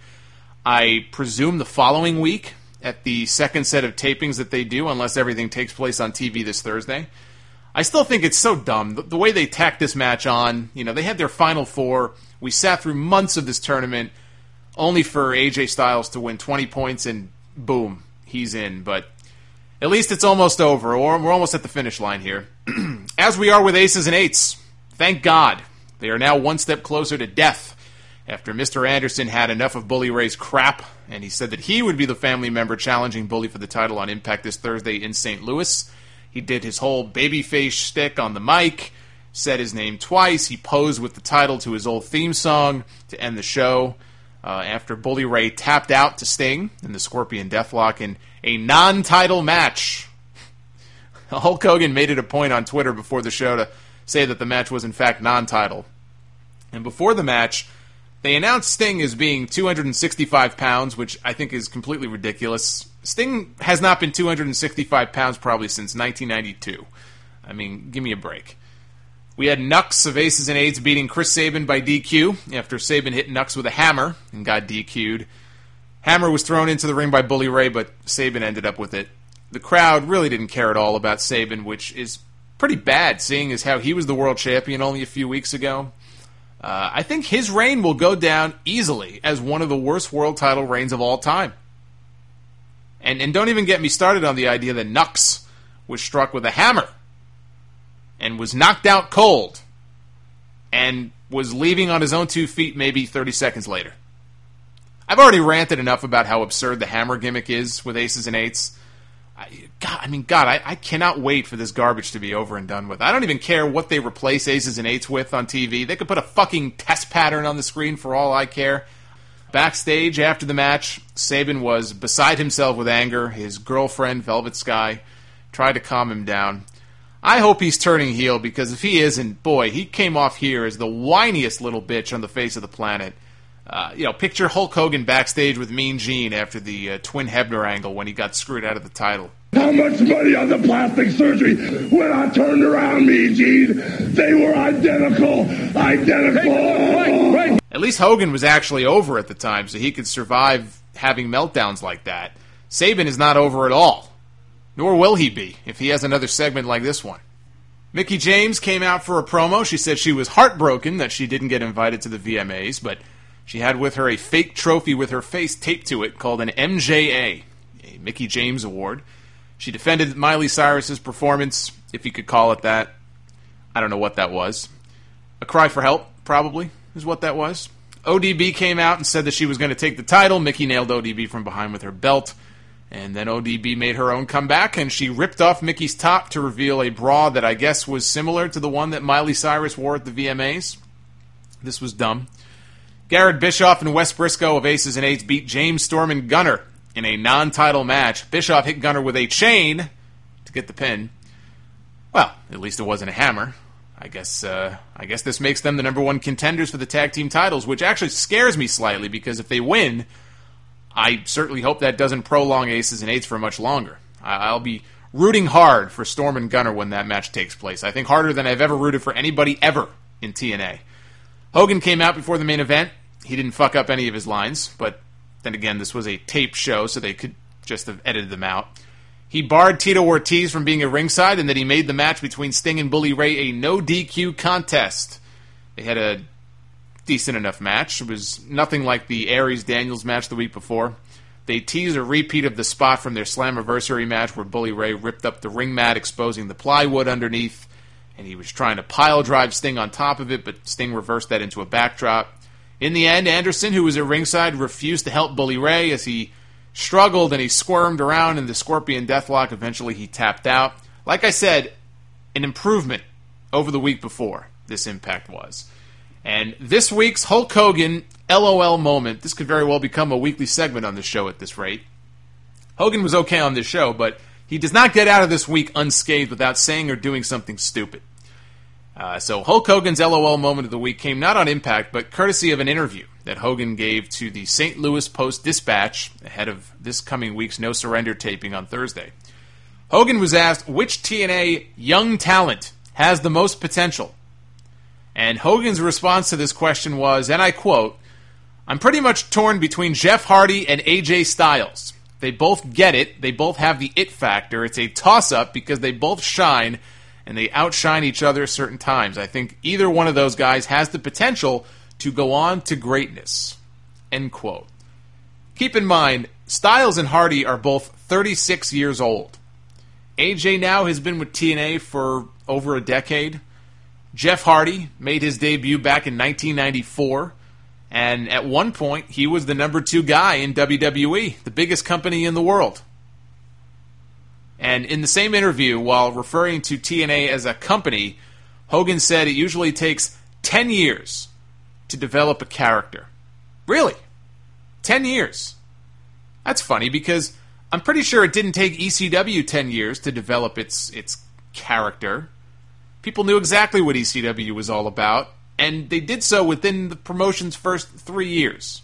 I presume, the following week at the second set of tapings that they do, unless everything takes place on T V this Thursday. I still think it's so dumb. The, the way they tacked this match on, you know, they had their Final Four. We sat through months of this tournament only for A J Styles to win twenty points and boom, he's in. But at least it's almost over, or we're almost at the finish line here. As we are with Aces and Eights, thank God. They are now one step closer to death after Mister Anderson had enough of Bully Ray's crap, and he said that he would be the family member challenging Bully for the title on Impact this Thursday in Saint Louis. He did his whole babyface shtick on the mic, said his name twice. He posed with the title to his old theme song to end the show. Uh, after Bully Ray tapped out to Sting in the Scorpion Deathlock in a non-title match. Hulk Hogan made it a point on Twitter before the show to say that the match was in fact non-title. And before the match, they announced Sting as being two hundred sixty-five pounds, which I think is completely ridiculous. Sting has not been two hundred sixty-five pounds probably since nineteen ninety-two. I mean, give me a break. We had Nux of Aces and Eights beating Chris Sabin by D Q after Sabin hit Nux with a hammer and got D Q'd. Hammer was thrown into the ring by Bully Ray, but Sabin ended up with it. The crowd really didn't care at all about Sabin, which is pretty bad, seeing as how he was the world champion only a few weeks ago. Uh, I think his reign will go down easily as one of the worst world title reigns of all time. And, and don't even get me started on the idea that Nux was struck with a hammer and was knocked out cold, and was leaving on his own two feet maybe thirty seconds later. I've already ranted enough about how absurd the hammer gimmick is with Aces and Eights. I, God, I mean, God, I, I cannot wait for this garbage to be over and done with. I don't even care what they replace Aces and Eights with on T V. They could put a fucking test pattern on the screen for all I care. Backstage after the match, Sabin was beside himself with anger. His girlfriend, Velvet Sky, tried to calm him down. I hope he's turning heel, because if he isn't, boy, he came off here as the whiniest little bitch on the face of the planet. Uh, you know, picture Hulk Hogan backstage with Mean Gene after the uh, Twin Hebner angle when he got screwed out of the title. How much money on the plastic surgery? When I turned around, Mean Gene, they were identical. Identical. Right, right. At least Hogan was actually over at the time, so he could survive having meltdowns like that. Sabin is not over at all. Nor will he be if he has another segment like this one. Mickie James came out for a promo. She said she was heartbroken that she didn't get invited to the V M As, but she had with her a fake trophy with her face taped to it called an M J A, a Mickie James Award. She defended Miley Cyrus's performance, if you could call it that. I don't know what that was. A cry for help, probably, is what that was. O D B came out and said that she was going to take the title. Mickie nailed O D B from behind with her belt. And then O D B made her own comeback, and she ripped off Mickey's top to reveal a bra that I guess was similar to the one that Miley Cyrus wore at the V M As. This was dumb. Garrett Bischoff and Wes Briscoe of Aces and Eights beat James Storm and Gunner in a non-title match. Bischoff hit Gunner with a chain to get the pin. Well, at least it wasn't a hammer. I guess uh, I guess this makes them the number one contenders for the tag team titles, which actually scares me slightly, because if they win, I certainly hope that doesn't prolong Aces and Eights for much longer. I'll be rooting hard for Storm and Gunner when that match takes place. I think harder than I've ever rooted for anybody ever in T N A. Hogan came out before the main event. He didn't fuck up any of his lines, but then again, this was a taped show, so they could just have edited them out. He barred Tito Ortiz from being at ringside, and that he made the match between Sting and Bully Ray a no D Q contest. They had a decent enough match. It was nothing like the Aries-Daniels match the week before. They teased a repeat of the spot from their Slammiversary match where Bully Ray ripped up the ring mat, exposing the plywood underneath, and he was trying to pile drive Sting on top of it, but Sting reversed that into a backdrop. In the end, Anderson, who was at ringside, refused to help Bully Ray as he struggled and he squirmed around in the Scorpion Deathlock. Eventually, he tapped out. Like I said, an improvement over the week before, this Impact was. And this week's Hulk Hogan LOL moment, this could very well become a weekly segment on the show at this rate. Hogan was okay on this show, but he does not get out of this week unscathed without saying or doing something stupid. Uh, so Hulk Hogan's LOL moment of the week came not on Impact, but courtesy of an interview that Hogan gave to the Saint Louis Post-Dispatch ahead of this coming week's No Surrender taping on Thursday. Hogan was asked which T N A young talent has the most potential. And Hogan's response to this question was, and I quote, "I'm pretty much torn between Jeff Hardy and A J Styles. They both get it. They both have the it factor. It's a toss-up because they both shine, and they outshine each other at certain times. I think either one of those guys has the potential to go on to greatness." End quote. Keep in mind, Styles and Hardy are both thirty-six years old. A J now has been with T N A for over a decade. Jeff Hardy made his debut back in nineteen ninety-four, and at one point, he was the number two guy in W W E, the biggest company in the world. And in the same interview, while referring to T N A as a company, Hogan said it usually takes ten years to develop a character. Really? ten years? That's funny, because I'm pretty sure it didn't take E C W ten years to develop its its character. People knew exactly what E C W was all about, and they did so within the promotion's first three years.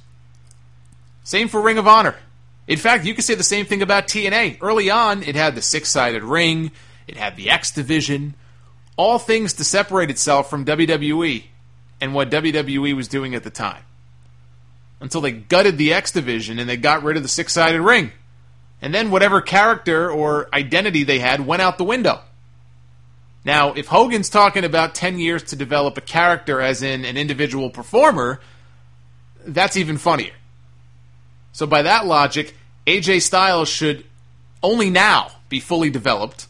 Same for Ring of Honor. In fact, you could say the same thing about T N A. Early on, it had the six-sided ring, it had the X Division, all things to separate itself from W W E and what W W E was doing at the time. Until they gutted the X Division and they got rid of the six-sided ring. And then whatever character or identity they had went out the window. Now, if Hogan's talking about ten years to develop a character as in an individual performer, that's even funnier. So by that logic, A J Styles should only now be fully developed.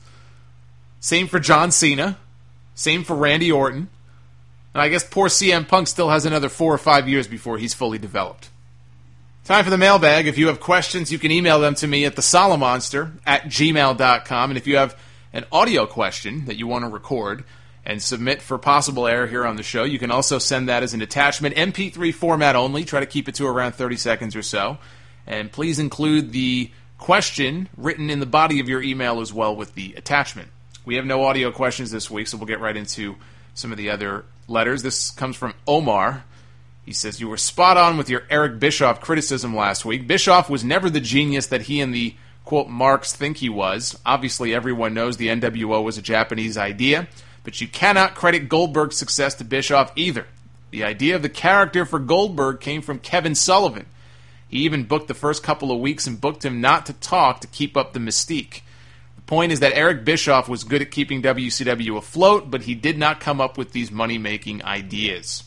Same for John Cena. Same for Randy Orton. And I guess poor C M Punk still has another four or five years before he's fully developed. Time for the mailbag. If you have questions, you can email them to me at the Solomonster at gmail dot com. And if you have an audio question that you want to record and submit for possible air here on the show, you can also send that as an attachment, M P three format only. Try to keep it to around thirty seconds or so. And please include the question written in the body of your email as well with the attachment. We have no audio questions this week, so we'll get right into some of the other letters. This comes from Omar. He says, "You were spot on with your Eric Bischoff criticism last week. Bischoff was never the genius that he and the quote, marks think he was. Obviously, everyone knows the N W O was a Japanese idea, but you cannot credit Goldberg's success to Bischoff either. The idea of the character for Goldberg came from Kevin Sullivan. He even booked the first couple of weeks and booked him not to talk to keep up the mystique. The point is that Eric Bischoff was good at keeping W C W afloat, but he did not come up with these money-making ideas."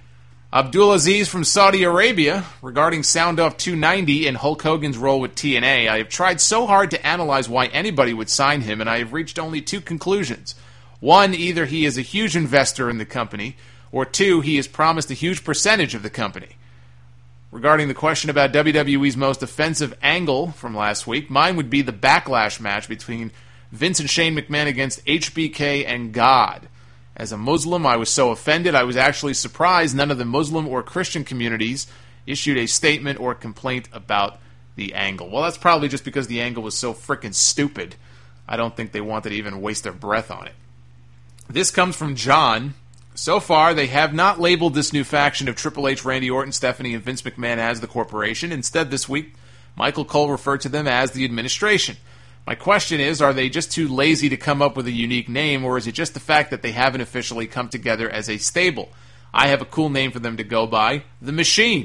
Abdulaziz from Saudi Arabia, regarding Sound Off two ninety and Hulk Hogan's role with T N A, "I have tried so hard to analyze why anybody would sign him, and I have reached only two conclusions. One, either he is a huge investor in the company, or two, he is promised a huge percentage of the company. Regarding the question about W W E's most offensive angle from last week, mine would be the Backlash match between Vince and Shane McMahon against H B K and God. As a Muslim, I was so offended, I was actually surprised none of the Muslim or Christian communities issued a statement or complaint about the angle." Well, that's probably just because the angle was so frickin' stupid. I don't think they wanted to even waste their breath on it. This comes from John. "So far, they have not labeled this new faction of Triple H, Randy Orton, Stephanie, and Vince McMahon as the corporation. Instead, this week, Michael Cole referred to them as the administration. My question is, are they just too lazy to come up with a unique name, or is it just the fact that they haven't officially come together as a stable? I have a cool name for them to go by, The Machine.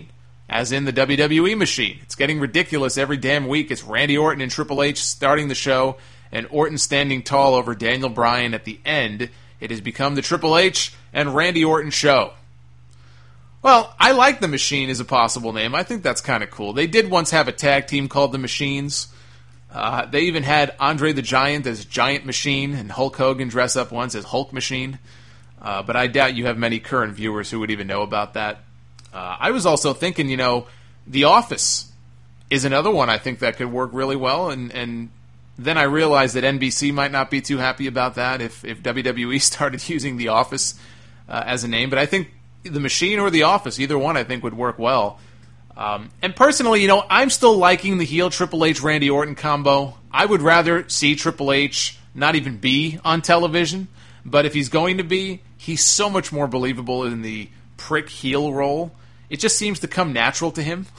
as in the W W E machine. It's getting ridiculous every damn week. It's Randy Orton and Triple H starting the show, and Orton standing tall over Daniel Bryan at the end. It has become the Triple H and Randy Orton show. Well, I like the Machine as a possible name. I think that's kind of cool. They did once have a tag team called the Machines. Uh, they even had Andre the Giant as Giant Machine, and Hulk Hogan dress up once as Hulk Machine. Uh, but I doubt you have many current viewers who would even know about that. Uh, I was also thinking, you know, The Office is another one I think that could work really well, and, and then I realized that N B C might not be too happy about that if, if W W E started using The Office uh, as a name. But I think The Machine or The Office, either one I think would work well. Um, and personally, you know, I'm still liking the heel Triple H Randy Orton combo. I would rather see Triple H not even be on television, but if he's going to be, he's so much more believable in the prick heel role. It just seems to come natural to him.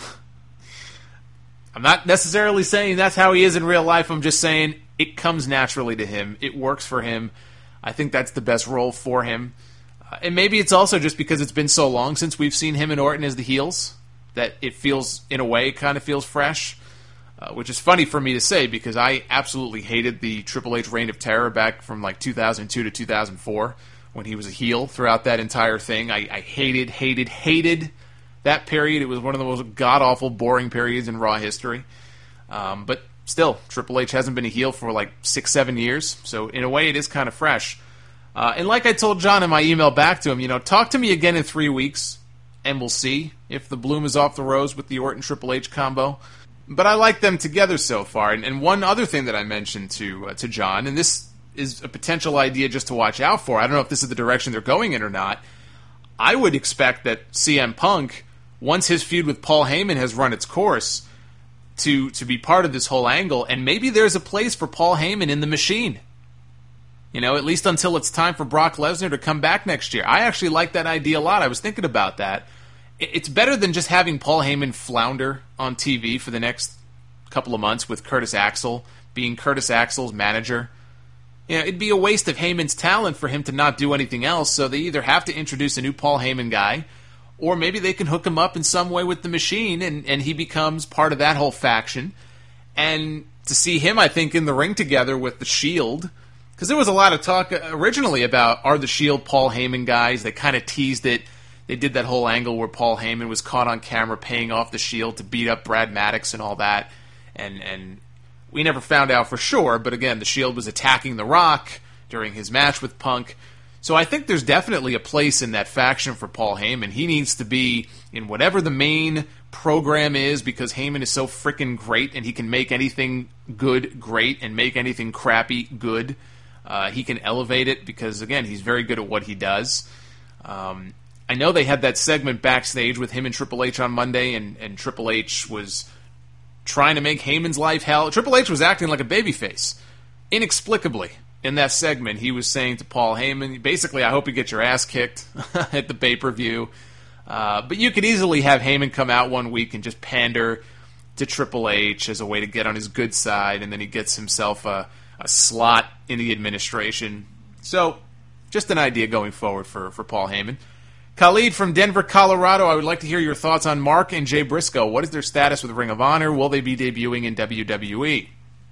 I'm not necessarily saying that's how he is in real life. I'm just saying it comes naturally to him. It works for him. I think that's the best role for him. Uh, and maybe it's also just because it's been so long since we've seen him and Orton as the heels that it feels, in a way, kind of feels fresh, uh, which is funny for me to say because I absolutely hated the Triple H Reign of Terror back from like two thousand two to two thousand four when he was a heel throughout that entire thing. I, I hated, hated, hated that period. It was one of the most god-awful, boring periods in Raw history. Um, but still, Triple H hasn't been a heel for like six, seven years, so in a way it is kind of fresh. Uh, and like I told John in my email back to him, you know, talk to me again in three weeks, and we'll see if the bloom is off the rose with the Orton Triple H combo. But I like them together so far. And, and one other thing that I mentioned to uh, to John, and this is a potential idea just to watch out for. I don't know if this is the direction they're going in or not. I would expect that C M Punk, once his feud with Paul Heyman has run its course, to, to be part of this whole angle. And maybe there's a place for Paul Heyman in the Machine. You know, at least until it's time for Brock Lesnar to come back next year. I actually like that idea a lot. I was thinking about that. It's better than just having Paul Heyman flounder on T V for the next couple of months with Curtis Axel being Curtis Axel's manager. You know, it'd be a waste of Heyman's talent for him to not do anything else, so they either have to introduce a new Paul Heyman guy, or maybe they can hook him up in some way with the Machine, and, and he becomes part of that whole faction. And to see him, I think, in the ring together with the Shield, because there was a lot of talk originally about, are the Shield Paul Heyman guys? They kind of teased it. They did that whole angle where Paul Heyman was caught on camera paying off the Shield to beat up Brad Maddox and all that. And and we never found out for sure, but again, the Shield was attacking The Rock during his match with Punk. So I think there's definitely a place in that faction for Paul Heyman. He needs to be in whatever the main program is, because Heyman is so freaking great and he can make anything good great and make anything crappy good. Uh, he can elevate it because, again, he's very good at what he does. Um, I know they had that segment backstage with him and Triple H on Monday, and, and Triple H was trying to make Heyman's life hell. Triple H was acting like a babyface. Inexplicably, in that segment, he was saying to Paul Heyman, basically, I hope you get your ass kicked at the pay-per-view. Uh, but you could easily have Heyman come out one week and just pander to Triple H as a way to get on his good side, and then he gets himself a, a slot in the administration. So, just an idea going forward for, for Paul Heyman. Khalid from Denver, Colorado, I would like to hear your thoughts on Mark and Jay Briscoe. What is their status with Ring of Honor? Will they be debuting in W W E?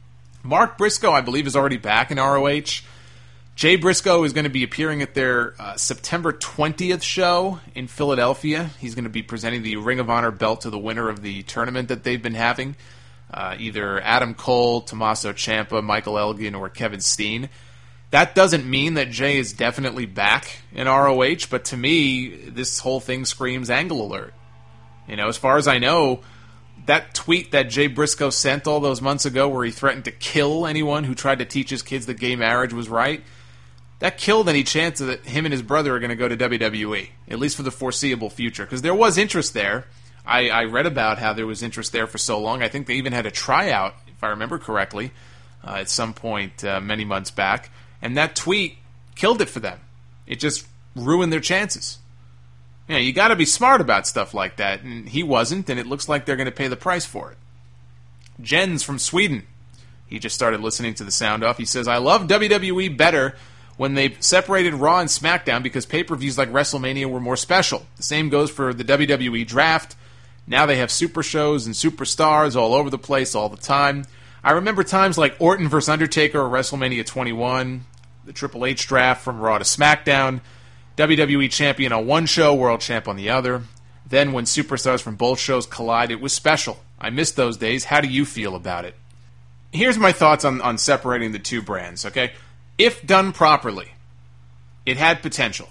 Mark Briscoe, I believe, is already back in R O H. Jay Briscoe is going to be appearing at their uh, September twentieth show in Philadelphia. He's going to be presenting the Ring of Honor belt to the winner of the tournament that they've been having. Uh, either Adam Cole, Tommaso Ciampa, Michael Elgin, or Kevin Steen. That doesn't mean that Jay is definitely back in R O H, but to me, this whole thing screams Angle Alert. You know, as far as I know, that tweet that Jay Briscoe sent all those months ago where he threatened to kill anyone who tried to teach his kids that gay marriage was right, that killed any chance that him and his brother are going to go to W W E, at least for the foreseeable future, because there was interest there. I, I read about how there was interest there for so long. I think they even had a tryout, if I remember correctly, uh, at some point uh, many months back. And that tweet killed it for them. It just ruined their chances. You know, you got to be smart about stuff like that, and he wasn't, and it looks like they're going to pay the price for it. Jens from Sweden. He just started listening to the sound off. He says, I love W W E better when they separated Raw and SmackDown because pay-per-views like WrestleMania were more special. The same goes for the W W E Draft. Now they have super shows and superstars all over the place all the time. I remember times like Orton versus Undertaker at WrestleMania twenty-one, the Triple H draft from Raw to SmackDown, W W E champion on one show, world champ on the other. Then when superstars from both shows collide, it was special. I miss those days. How do you feel about it? Here's my thoughts on, on separating the two brands, okay? If done properly, it had potential,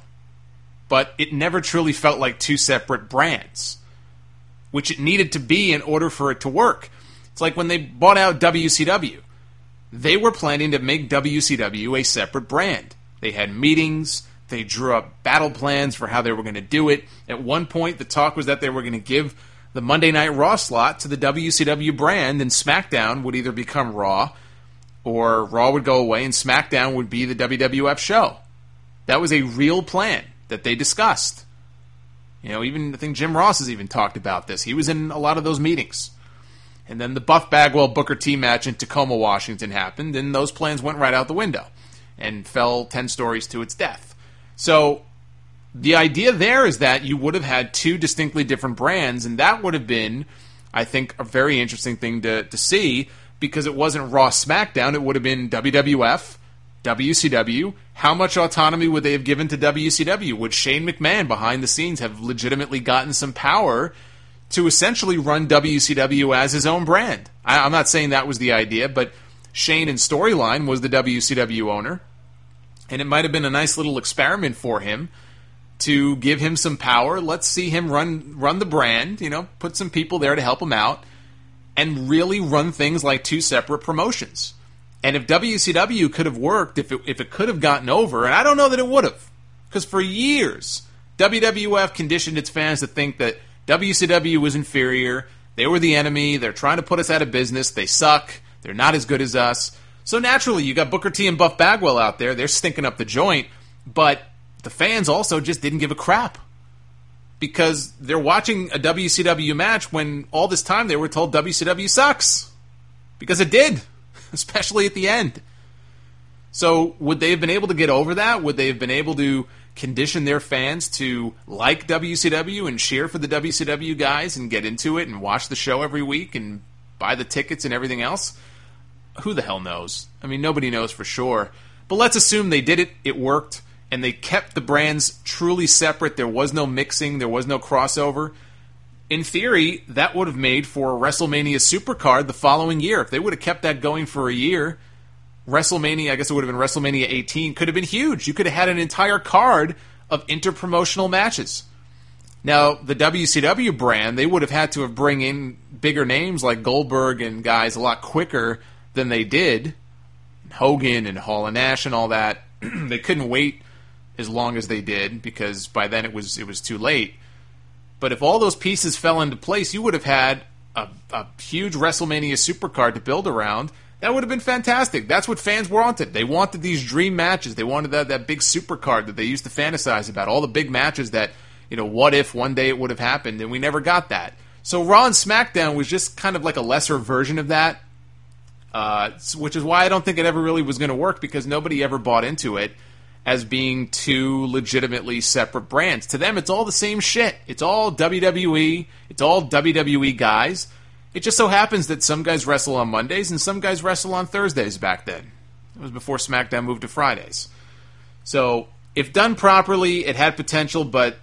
but it never truly felt like two separate brands, which it needed to be in order for it to work. It's like when they bought out W C W. They were planning to make W C W a separate brand. They had meetings. They drew up battle plans for how they were going to do it. At one point, the talk was that they were going to give the Monday Night Raw slot to the W C W brand, and SmackDown would either become Raw, or Raw would go away, and SmackDown would be the W W F show. That was a real plan that they discussed. You know, even I think Jim Ross has even talked about this. He was in a lot of those meetings. And then the Buff Bagwell Booker T match in Tacoma, Washington happened, and those plans went right out the window and fell ten stories to its death. So the idea there is that you would have had two distinctly different brands, and that would have been, I think, a very interesting thing to, to see, because it wasn't Raw SmackDown. It would have been W W F, W C W. How much autonomy would they have given to W C W? Would Shane McMahon behind the scenes have legitimately gotten some power to essentially run W C W as his own brand? I, I'm not saying that was the idea, but Shane in storyline was the W C W owner, and it might have been a nice little experiment for him to give him some power. Let's see him run run the brand, you know, put some people there to help him out, and really run things like two separate promotions. And if W C W could have worked, if it, if it could have gotten over, and I don't know that it would have, because for years, W W F conditioned its fans to think that W C W was inferior, they were the enemy, they're trying to put us out of business, they suck, they're not as good as us. So naturally, you got Booker T and Buff Bagwell out there, they're stinking up the joint, but the fans also just didn't give a crap, because they're watching a W C W match when all this time they were told W C W sucks. Because it did, especially at the end. So would they have been able to get over that? Would they have been able to condition their fans to like W C W and cheer for the W C W guys and get into it and watch the show every week and buy the tickets and everything else? Who the hell knows? I mean, nobody knows for sure. But let's assume they did it, it worked, and they kept the brands truly separate. There was no mixing, there was no crossover. In theory, that would have made for a WrestleMania Supercard the following year. If they would have kept that going for a year, WrestleMania, I guess it would have been WrestleMania eighteen, could have been huge. You could have had an entire card of interpromotional matches. Now, the W C W brand, they would have had to have bring in bigger names like Goldberg and guys a lot quicker than they did. Hogan and Hall and Nash and all that. They couldn't wait as long as they did, because by then it was it was too late. But if all those pieces fell into place, you would have had a, a huge WrestleMania Supercard to build around. That would have been fantastic. That's what fans wanted. They wanted these dream matches. They wanted that, that big Supercard that they used to fantasize about. All the big matches that, you know, what if one day it would have happened, and we never got that. So Raw and SmackDown was just kind of like a lesser version of that, uh, which is why I don't think it ever really was going to work, because nobody ever bought into it as being two legitimately separate brands. To them, it's all the same shit. It's all W W E. It's all W W E guys. It just so happens that some guys wrestle on Mondays and some guys wrestle on Thursdays back then. It was before SmackDown moved to Fridays. So, if done properly, it had potential, but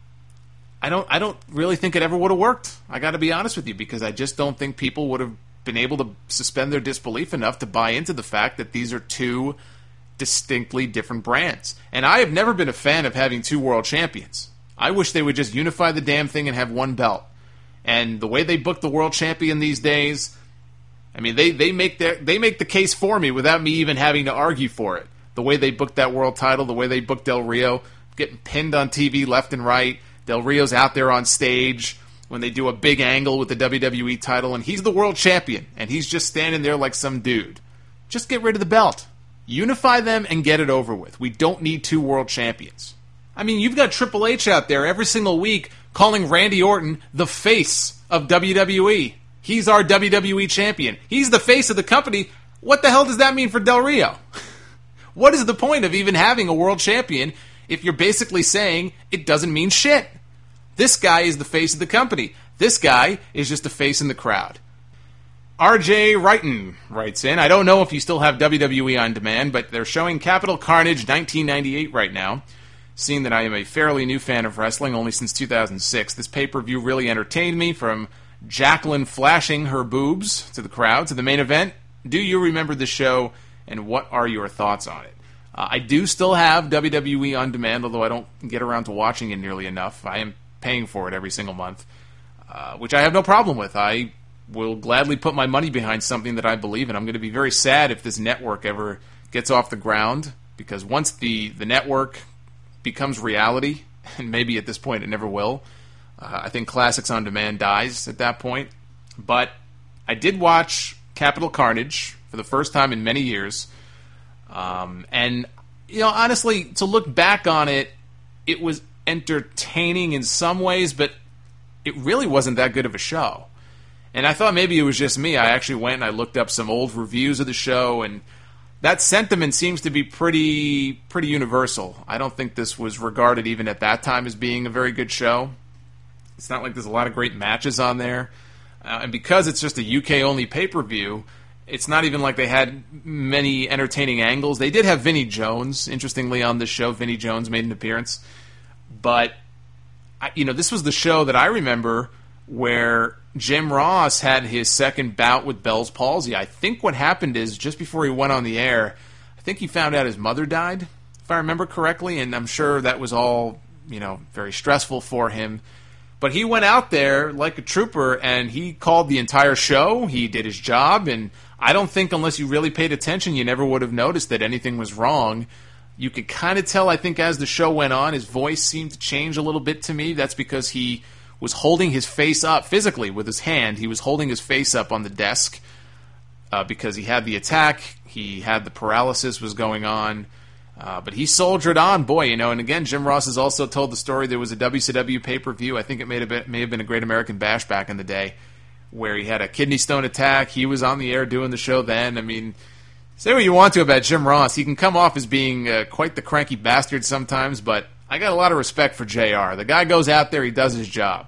I don't I don't really think it ever would have worked. I got to be honest with you, because I just don't think people would have been able to suspend their disbelief enough to buy into the fact that these are two distinctly different brands. And I have never been a fan of having two world champions. I wish they would just unify the damn thing and have one belt. And the way they book the world champion these days, I mean, they, they make their they make the case for me without me even having to argue for it. The way they booked that world title, the way they booked Del Rio, getting pinned on T V left and right. Del Rio's out there on stage when they do a big angle with the W W E title, and he's the world champion, and he's just standing there like some dude. Just get rid of the belt. Unify them and get it over with. We don't need two world champions. I mean, you've got Triple H out there every single week calling Randy Orton the face of W W E. He's our W W E champion. He's the face of the company. What the hell does that mean for Del Rio? What is the point of even having a world champion if you're basically saying it doesn't mean shit? This guy is the face of the company. This guy is just a face in the crowd. R J Wrighton writes in, I don't know if you still have W W E On Demand, but they're showing Capital Carnage nineteen ninety-eight right now. Seeing that I am a fairly new fan of wrestling, only since two thousand six, this pay-per-view really entertained me, from Jacqueline flashing her boobs to the crowd to the main event. Do you remember the show, and what are your thoughts on it? Uh, I do still have W W E On Demand, although I don't get around to watching it nearly enough. I am paying for it every single month, uh, which I have no problem with. I will gladly put my money behind something that I believe in. I'm going to be very sad if this network ever gets off the ground, because once the, the network becomes reality, and maybe at this point it never will, uh, I think Classics On Demand dies at that point. But I did watch Capital Carnage for the first time in many years, um, and, you know, honestly, to look back on it, it was entertaining in some ways, but it really wasn't that good of a show. And I thought maybe it was just me. I actually went and I looked up some old reviews of the show, and that sentiment seems to be pretty pretty universal. I don't think this was regarded even at that time as being a very good show. It's not like there's a lot of great matches on there. Uh, and because it's just a U K-only pay-per-view, it's not even like they had many entertaining angles. They did have Vinnie Jones, interestingly, on this show. Vinnie Jones made an appearance. But, you know, this was the show that I remember where Jim Ross had his second bout with Bell's palsy. I think what happened is, just before he went on the air, I think he found out his mother died, if I remember correctly, and I'm sure that was all, you know, very stressful for him. But he went out there like a trooper, and he called the entire show. He did his job, and I don't think unless you really paid attention, you never would have noticed that anything was wrong. You could kind of tell, I think, as the show went on, his voice seemed to change a little bit to me. That's because he was holding his face up physically with his hand. He was holding his face up on the desk uh, because he had the attack. He had the paralysis was going on. Uh, but he soldiered on, boy, you know. And again, Jim Ross has also told the story. There was a W C W pay-per-view. I think it may have been, may have been a Great American Bash back in the day, where he had a kidney stone attack. He was on the air doing the show then. I mean, say what you want to about Jim Ross. He can come off as being uh, quite the cranky bastard sometimes, but I got a lot of respect for J R. The guy goes out there, he does his job.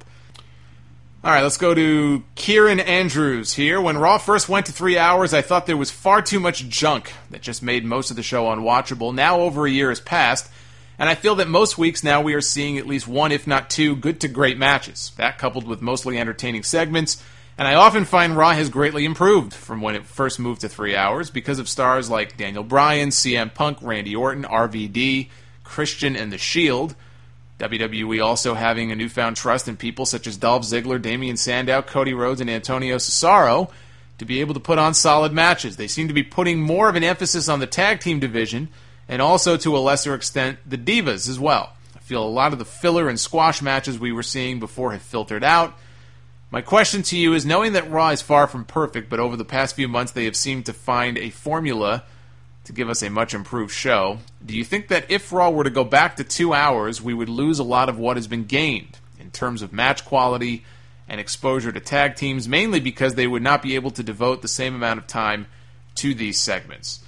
All right, let's go to Kieran Andrews here. When Raw first went to three hours, I thought there was far too much junk that just made most of the show unwatchable. Now over a year has passed, and I feel that most weeks now we are seeing at least one, if not two, good to great matches. That coupled with mostly entertaining segments, and I often find Raw has greatly improved from when it first moved to three hours because of stars like Daniel Bryan, C M Punk, Randy Orton, R V D, Christian, and The Shield. W W E also having a newfound trust in people such as Dolph Ziggler, Damian Sandow, Cody Rhodes, and Antonio Cesaro to be able to put on solid matches. They seem to be putting more of an emphasis on the tag team division and also, to a lesser extent, the Divas as well. I feel a lot of the filler and squash matches we were seeing before have filtered out. My question to you is, knowing that Raw is far from perfect, but over the past few months they have seemed to find a formula to give us a much improved show, do you think that if Raw were to go back to two hours, we would lose a lot of what has been gained in terms of match quality and exposure to tag teams, mainly because they would not be able to devote the same amount of time to these segments?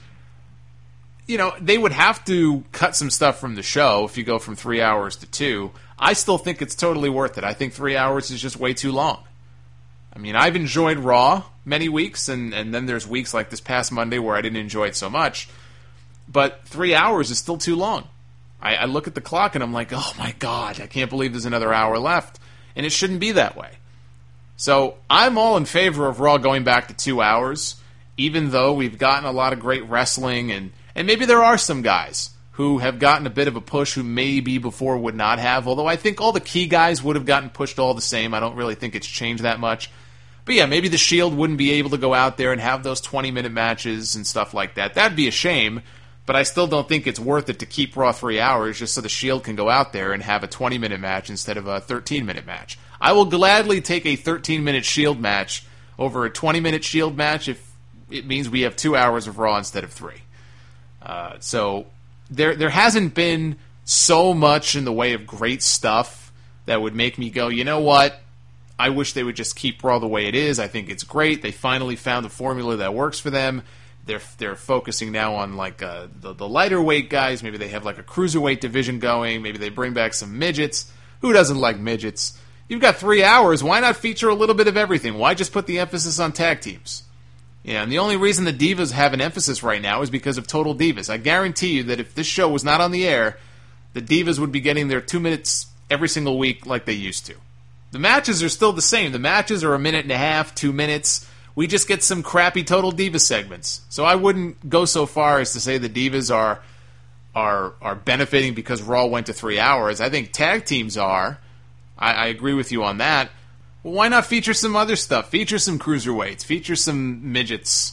You know, they would have to cut some stuff from the show if you go from three hours to two. I still think it's totally worth it. I think three hours is just way too long. I mean, I've enjoyed Raw many weeks, and, and then there's weeks like this past Monday where I didn't enjoy it so much. But three hours is still too long. I, I look at the clock and I'm like, oh my God, I can't believe there's another hour left. And it shouldn't be that way. So I'm all in favor of Raw going back to two hours, even though we've gotten a lot of great wrestling, and, and maybe there are some guys who have gotten a bit of a push who maybe before would not have, although I think all the key guys would have gotten pushed all the same. I don't really think it's changed that much. But yeah, maybe the Shield wouldn't be able to go out there and have those twenty-minute matches and stuff like that. That'd be a shame, but I still don't think it's worth it to keep Raw three hours just so the Shield can go out there and have a twenty-minute match instead of a thirteen-minute match. I will gladly take a thirteen-minute Shield match over a twenty-minute Shield match if it means we have two hours of Raw instead of three. Uh, so there, there hasn't been so much in the way of great stuff that would make me go, you know what? I wish they would just keep Raw the way it is. I think it's great. They finally found a formula that works for them. They're they're focusing now on like uh, the the lighter weight guys. Maybe they have like a cruiserweight division going. Maybe they bring back some midgets. Who doesn't like midgets? You've got three hours. Why not feature a little bit of everything? Why just put the emphasis on tag teams? Yeah, and the only reason the Divas have an emphasis right now is because of Total Divas. I guarantee you that if this show was not on the air, the Divas would be getting their two minutes every single week like they used to. The matches are still the same. The matches are a minute and a half, two minutes. We just get some crappy Total Divas segments. So I wouldn't go so far as to say the Divas are are are benefiting because Raw went to three hours. I think tag teams are. I, I agree with you on that. Well, why not feature some other stuff? Feature some cruiserweights. Feature some midgets.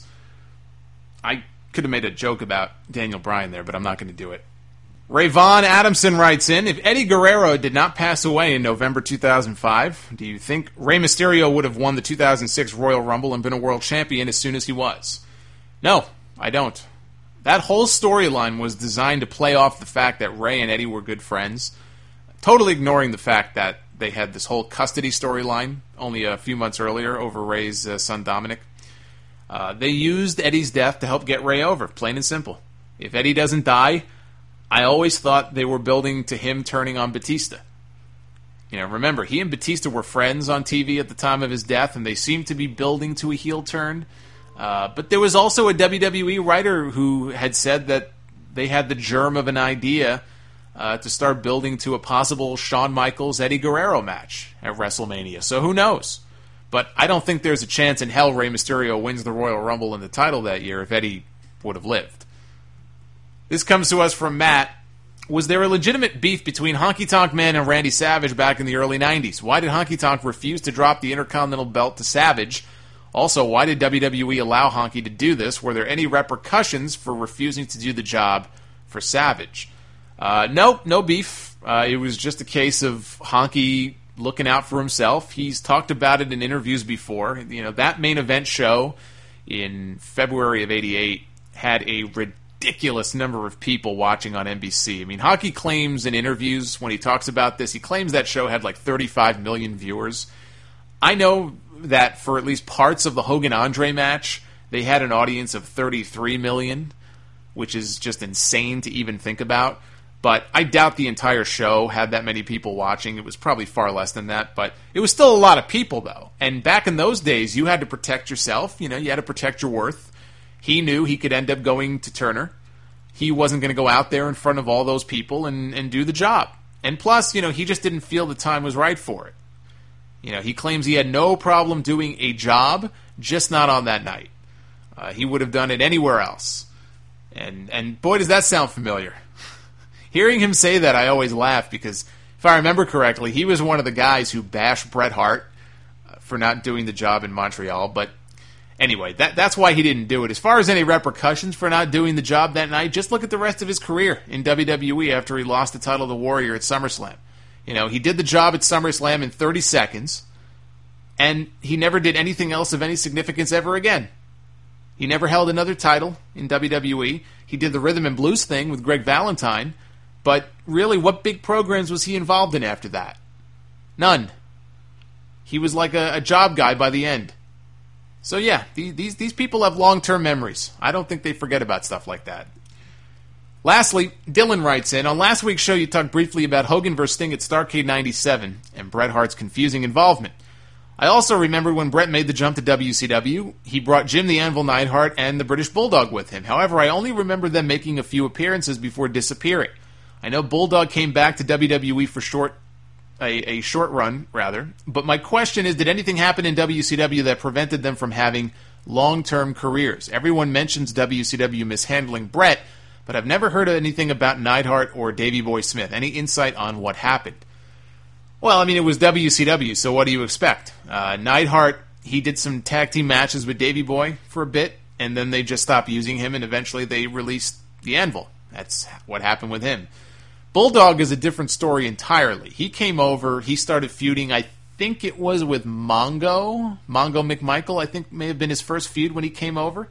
I could have made a joke about Daniel Bryan there, but I'm not going to do it. Ray Vaughn Adamson writes in, if Eddie Guerrero did not pass away in November two thousand five, do you think Rey Mysterio would have won the two thousand six Royal Rumble and been a world champion as soon as he was? No, I don't. That whole storyline was designed to play off the fact that Ray and Eddie were good friends, totally ignoring the fact that they had this whole custody storyline only a few months earlier over Ray's uh, son Dominic. Uh, they used Eddie's death to help get Ray over, plain and simple. If Eddie doesn't die, I always thought they were building to him turning on Batista. You know, remember, he and Batista were friends on T V at the time of his death, and they seemed to be building to a heel turn. Uh, but there was also a W W E writer who had said that they had the germ of an idea uh, to start building to a possible Shawn Michaels-Eddie Guerrero match at WrestleMania. So who knows? But I don't think there's a chance in hell Rey Mysterio wins the Royal Rumble and the title that year if Eddie would have lived. This comes to us from Matt. Was there a legitimate beef between Honky Tonk Man and Randy Savage back in the early nineties? Why did Honky Tonk refuse to drop the Intercontinental belt to Savage? Also, why did W W E allow Honky to do this? Were there any repercussions for refusing to do the job for Savage? Uh, no, no beef. Uh, it was just a case of Honky looking out for himself. He's talked about it in interviews before. You know, that main event show in February of eighty-eight had a ridiculous number of people watching on N B C. I mean, Honky claims in interviews when he talks about this, he claims that show had like thirty-five million viewers. I know that for at least parts of the Hogan-Andre match, they had an audience of thirty-three million, which is just insane to even think about. But I doubt the entire show had that many people watching. It was probably far less than that, but it was still a lot of people, though. And back in those days, you had to protect yourself. You know, you had to protect your worth. He knew he could end up going to Turner. He wasn't going to go out there in front of all those people and, and do the job. And plus, you know, he just didn't feel the time was right for it. You know, he claims he had no problem doing a job, just not on that night. Uh, he would have done it anywhere else. And and boy, does that sound familiar. Hearing him say that, I always laugh because, if I remember correctly, he was one of the guys who bashed Bret Hart for not doing the job in Montreal. But anyway, that that's why he didn't do it. As far as any repercussions for not doing the job that night, just look at the rest of his career in W W E after he lost the title to Warrior at SummerSlam. You know, he did the job at SummerSlam in thirty seconds, and he never did anything else of any significance ever again. He never held another title in W W E. He did the Rhythm and Blues thing with Greg Valentine, but really, what big programs was he involved in after that? None. He was like a, a job guy by the end. So yeah, these these people have long-term memories. I don't think they forget about stuff like that. Lastly, Dylan writes in, on last week's show you talked briefly about Hogan versus Sting at Starrcade ninety-seven and Bret Hart's confusing involvement. I also remember when Bret made the jump to W C W, he brought Jim the Anvil Neidhart and the British Bulldog with him. However, I only remember them making a few appearances before disappearing. I know Bulldog came back to W W E for short a, a short run, rather, but my question is, did anything happen in W C W that prevented them from having long-term careers? Everyone mentions W C W mishandling Bret, but I've never heard anything about Neidhart or Davey Boy Smith. Any insight on what happened? Well, I mean, it was W C W, so what do you expect? Uh, Neidhart, he did some tag team matches with Davey Boy for a bit, and then they just stopped using him, and eventually they released the Anvil. That's what happened with him. Bulldog is a different story entirely. He came over, he started feuding, I think it was with Mongo. Mongo McMichael, I think, may have been his first feud when he came over.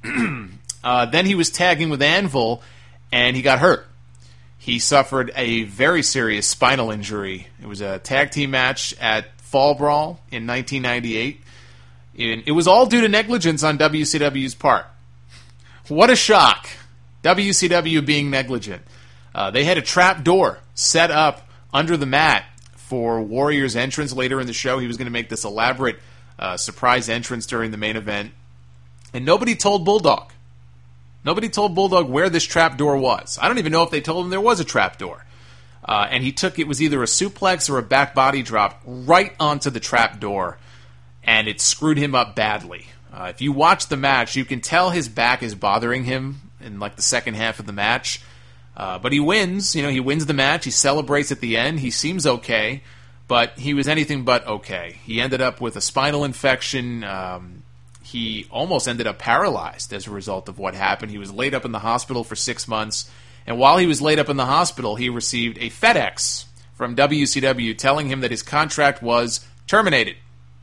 uh, then he was tagging with Anvil, and he got hurt. He suffered a very serious spinal injury. It was a tag team match at Fall Brawl in nineteen ninety-eight. It was all due to negligence on W C W's part. What a shock. W C W being negligent. Uh, they had a trap door set up under the mat for Warrior's entrance later in the show. He was going to make this elaborate uh, surprise entrance during the main event. And nobody told Bulldog. Nobody told Bulldog where this trapdoor was. I don't even know if they told him there was a trapdoor. Uh, and he took, it was either a suplex or a back body drop right onto the trapdoor. And it screwed him up badly. Uh, if you watch the match, you can tell his back is bothering him in like the second half of the match. Uh, but he wins. You know, he wins the match. He celebrates at the end. He seems okay. But he was anything but okay. He ended up with a spinal infection. Um, he almost ended up paralyzed as a result of what happened. He was laid up in the hospital for six months. And while he was laid up in the hospital, he received a FedEx from W C W telling him that his contract was terminated.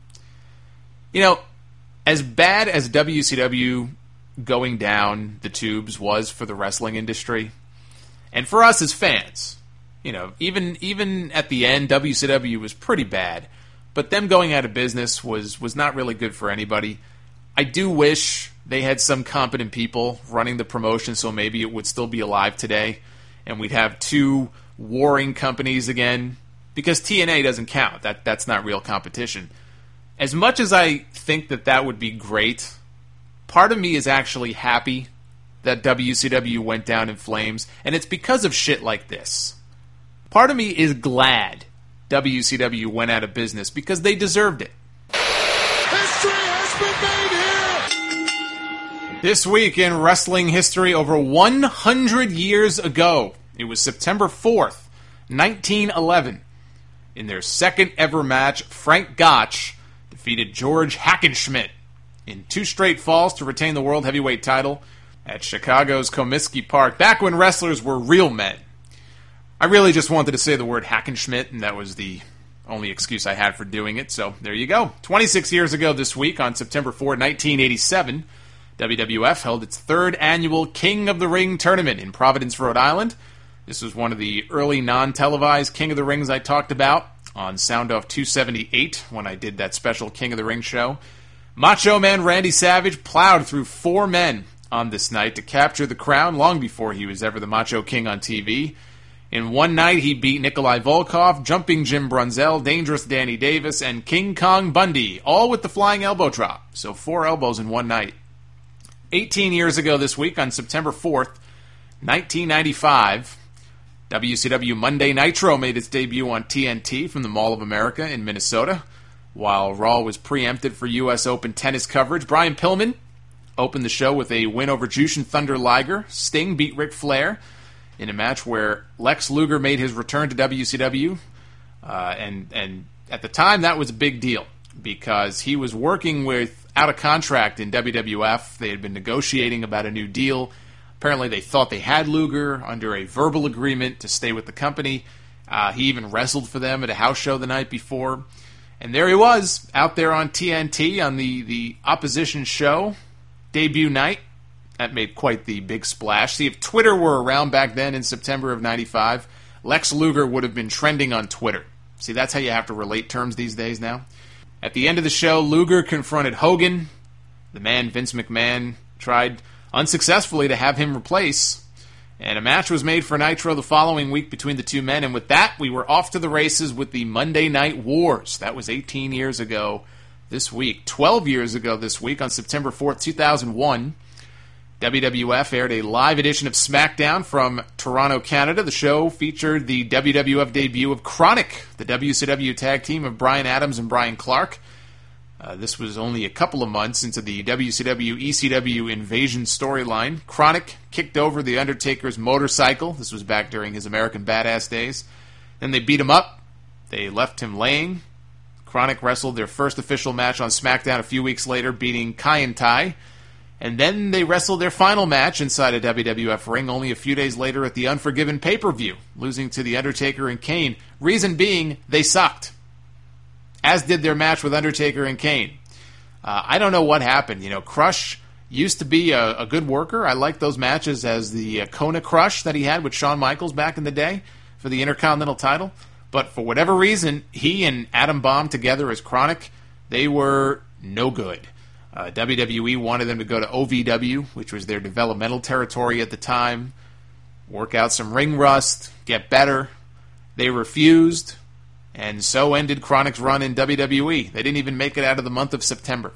You know, as bad as W C W going down the tubes was for the wrestling industry, and for us as fans, you know, even even at the end, W C W was pretty bad, but them going out of business was, was not really good for anybody. I do wish they had some competent people running the promotion so maybe it would still be alive today, and we'd have two warring companies again, because T N A doesn't count. That That's not real competition. As much as I think that that would be great, part of me is actually happy that W C W went down in flames, and it's because of shit like this. Part of me is glad W C W went out of business because they deserved it. History has been made here! This week in wrestling history, over one hundred years ago, it was September fourth, nineteen eleven. In their second ever match, Frank Gotch defeated George Hackenschmidt in two straight falls to retain the World Heavyweight title at Chicago's Comiskey Park, back when wrestlers were real men. I really just wanted to say the word Hackenschmidt, and that was the only excuse I had for doing it, so there you go. twenty-six years ago this week, on September fourth, nineteen eighty-seven, W W F held its third annual King of the Ring tournament in Providence, Rhode Island. This was one of the early non-televised King of the Rings I talked about on Sound Off two seventy-eight when I did that special King of the Ring show. Macho Man Randy Savage plowed through four men on this night to capture the crown long before he was ever the Macho King on T V. In one night, he beat Nikolai Volkov, Jumping Jim Brunzell, Dangerous Danny Davis, and King Kong Bundy, all with the flying elbow drop. So four elbows in one night. eighteen years ago this week, on September fourth, nineteen ninety-five, W C W Monday Nitro made its debut on T N T from the Mall of America in Minnesota. While Raw was preempted for U S Open tennis coverage, Brian Pillman opened the show with a win over Jushin Thunder Liger. Sting beat Ric Flair in a match where Lex Luger made his return to W C W. Uh, and, and at the time, that was a big deal because he was working with out of contract in W W F. They had been negotiating about a new deal. Apparently, they thought they had Luger under a verbal agreement to stay with the company. Uh, he even wrestled for them at a house show the night before. And there he was, out there on T N T on the, the opposition show, debut night. That made quite the big splash. See, if Twitter were around back then in September of ninety-five, Lex Luger would have been trending on Twitter. See, that's how you have to relate terms these days now. At the end of the show, Luger confronted Hogan. The man, Vince McMahon, tried unsuccessfully to have him replace. And a match was made for Nitro the following week between the two men. And with that, we were off to the races with the Monday Night Wars. That was eighteen years ago this week. twelve years ago this week, on September fourth, two thousand one, W W F aired a live edition of SmackDown from Toronto, Canada. The show featured the W W F debut of Chronic, the W C W tag team of Bryan Adams and Brian Clark. Uh, this was only a couple of months into the W C W E C W invasion storyline. Chronic kicked over The Undertaker's motorcycle. This was back during his American Badass days. Then they beat him up. They left him laying. Chronic wrestled their first official match on SmackDown a few weeks later, beating Kaientai. And then they wrestled their final match inside a W W F ring only a few days later at the Unforgiven pay-per-view, losing to The Undertaker and Kane. Reason being, they sucked. As did their match with Undertaker and Kane. Uh, I don't know what happened. You know, Crush used to be a, a good worker. I liked those matches as the uh, Kona Crush that he had with Shawn Michaels back in the day for the Intercontinental title. But for whatever reason, he and Adam Bomb together as Chronic, they were no good. Uh, W W E wanted them to go to O V W, which was their developmental territory at the time, work out some ring rust, get better. They refused. And so ended Chronic's run in W W E. They didn't even make it out of the month of September.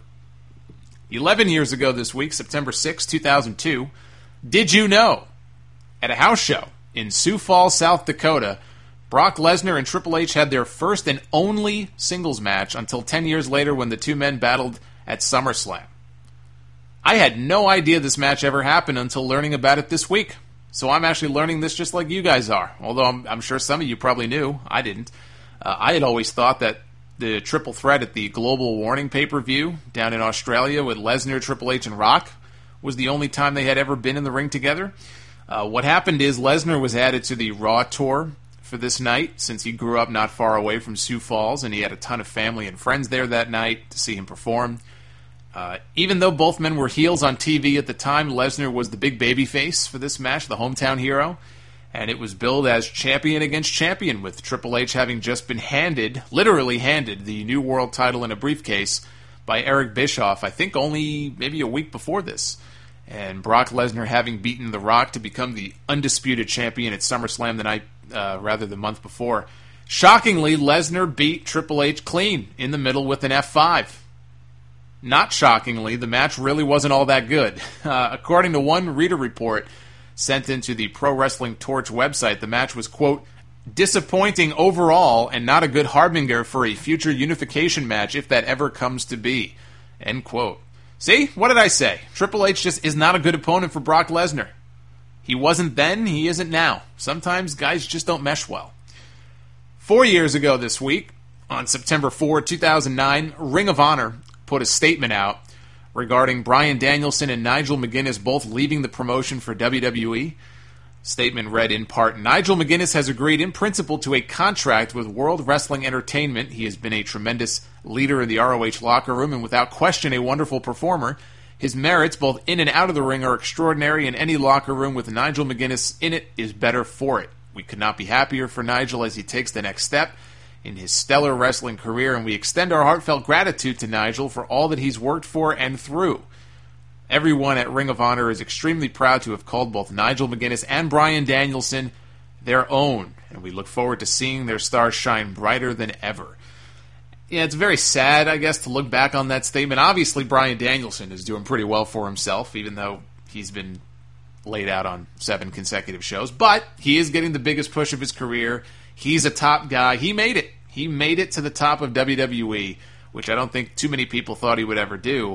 Eleven years ago this week, September sixth, two thousand two, did you know? At a house show in Sioux Falls, South Dakota, Brock Lesnar and Triple H had their first and only singles match until ten years later when the two men battled at SummerSlam. I had no idea this match ever happened until learning about it this week. So I'm actually learning this just like you guys are. Although I'm, I'm sure some of you probably knew. I didn't. Uh, I had always thought that the triple threat at the Global Warning pay-per-view down in Australia with Lesnar, Triple H, and Rock was the only time they had ever been in the ring together. Uh, what happened is Lesnar was added to the Raw tour for this night, since he grew up not far away from Sioux Falls, and he had a ton of family and friends there that night to see him perform. Uh, even though both men were heels on T V at the time, Lesnar was the big babyface for this match, the hometown hero, and it was billed as champion against champion, with Triple H having just been handed, literally handed, the new world title in a briefcase by Eric Bischoff, I think only maybe a week before this. And Brock Lesnar having beaten The Rock to become the undisputed champion at SummerSlam the night, uh, rather the month before. Shockingly, Lesnar beat Triple H clean in the middle with an F five. Not shockingly, the match really wasn't all that good. Uh, according to one reader report sent into the Pro Wrestling Torch website, the match was, quote, disappointing overall and not a good harbinger for a future unification match if that ever comes to be, end quote. See? What did I say? Triple H just is not a good opponent for Brock Lesnar. He wasn't then, he isn't now. Sometimes guys just don't mesh well. Four years ago this week, on September fourth, two thousand nine, Ring of Honor put a statement out regarding Bryan Danielson and Nigel McGuinness both leaving the promotion for W W E. Statement read in part, Nigel McGuinness has agreed in principle to a contract with World Wrestling Entertainment. He has been a tremendous leader in the R O H locker room and without question a wonderful performer. His merits, both in and out of the ring, are extraordinary, and any locker room with Nigel McGuinness in it is better for it. We could not be happier for Nigel as he takes the next step in his stellar wrestling career, and we extend our heartfelt gratitude to Nigel for all that he's worked for and through. Everyone at Ring of Honor is extremely proud to have called both Nigel McGuinness and Bryan Danielson their own, and we look forward to seeing their stars shine brighter than ever. Yeah, it's very sad, I guess, to look back on that statement. Obviously, Bryan Danielson is doing pretty well for himself, even though he's been laid out on seven consecutive shows. But he is getting the biggest push of his career. He's a top guy. He made it. He made it to the top of W W E, which I don't think too many people thought he would ever do.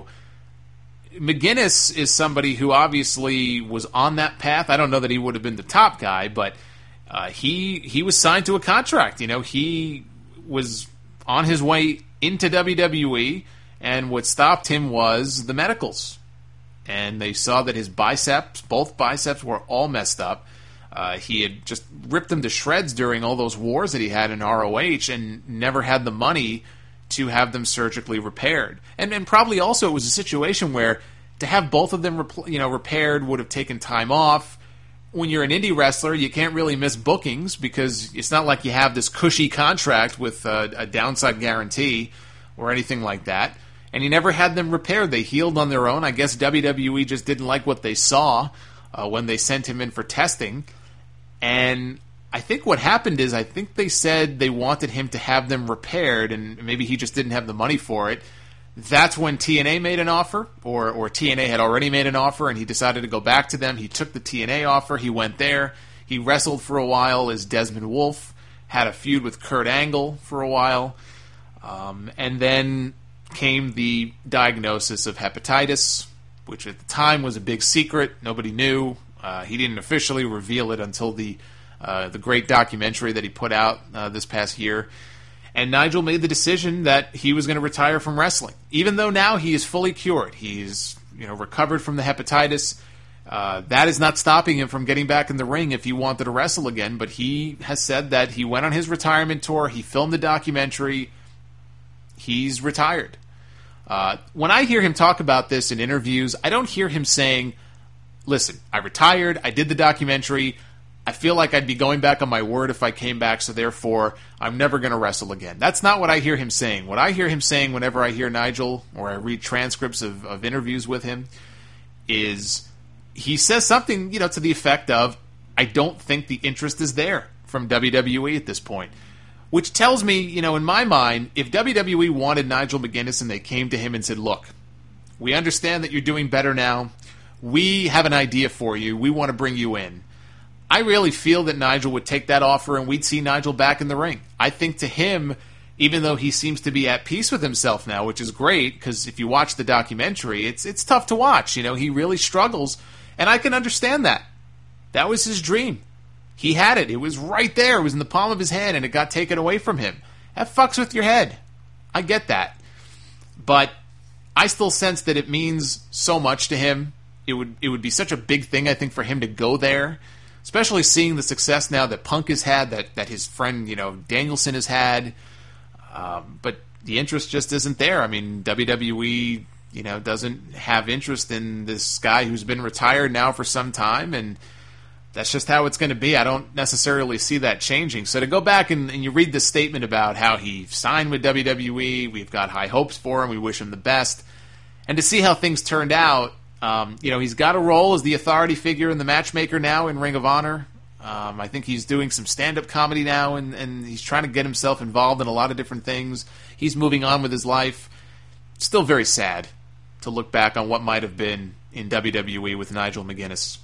McGuinness is somebody who obviously was on that path. I don't know that he would have been the top guy, but uh, he he was signed to a contract. You know, he was on his way into W W E, and what stopped him was the medicals. And they saw that his biceps, both biceps, were all messed up. Uh, he had just ripped them to shreds during all those wars that he had in R O H and never had the money to have them surgically repaired. And, and probably also it was a situation where to have both of them repl- you know, repaired would have taken time off. When you're an indie wrestler, you can't really miss bookings because it's not like you have this cushy contract with a, a downside guarantee or anything like that. And he never had them repaired. They healed on their own. I guess W W E just didn't like what they saw uh, when they sent him in for testing. And I think what happened is I think they said they wanted him to have them repaired, and maybe he just didn't have the money for it. That's when T N A made an offer, or, or T N A had already made an offer, and he decided to go back to them. He took the T N A offer. He went there. He wrestled for a while as Desmond Wolfe, had a feud with Kurt Angle for a while, um, and then came the diagnosis of hepatitis, which at the time was a big secret. Nobody knew. Uh, he didn't officially reveal it until the uh, the great documentary that he put out uh, this past year. And Nigel made the decision that he was going to retire from wrestling, even though now he is fully cured. He's you know recovered from the hepatitis. Uh, that is not stopping him from getting back in the ring if he wanted to wrestle again. But he has said that he went on his retirement tour. He filmed the documentary. He's retired. Uh, when I hear him talk about this in interviews, I don't hear him saying, listen, I retired, I did the documentary, I feel like I'd be going back on my word if I came back, so therefore I'm never going to wrestle again. That's not what I hear him saying. What I hear him saying whenever I hear Nigel, or I read transcripts of, of interviews with him, is he says something, you know, to the effect of, I don't think the interest is there from W W E at this point. which tells me, you know, in my mind, if W W E wanted Nigel McGuinness and they came to him and said, look, we understand that you're doing better now. We have an idea for you. We want to bring you in. I really feel that Nigel would take that offer and we'd see Nigel back in the ring. I think to him, even though he seems to be at peace with himself now, which is great, because if you watch the documentary, it's it's tough to watch. You know, he really struggles, and I can understand that. That was his dream. He had it. It was right there. It was in the palm of his hand, and it got taken away from him. That fucks with your head. I get that. But I still sense that it means so much to him. It would it would be such a big thing, I think, for him to go there, especially seeing the success now that Punk has had, that, that his friend, you know, Danielson has had. Um, but the interest just isn't there. I mean, W W E, you know, doesn't have interest in this guy who's been retired now for some time, and that's just how it's going to be. I don't necessarily see that changing. So to go back and, and you read this statement about how he signed with W W E, we've got high hopes for him, we wish him the best, and to see how things turned out, um, you know, he's got a role as the authority figure and the matchmaker now in Ring of Honor. Um, I think he's doing some stand-up comedy now, and, and he's trying to get himself involved in a lot of different things. He's moving on with his life. Still very sad to look back on what might have been in W W E with Nigel McGuinness.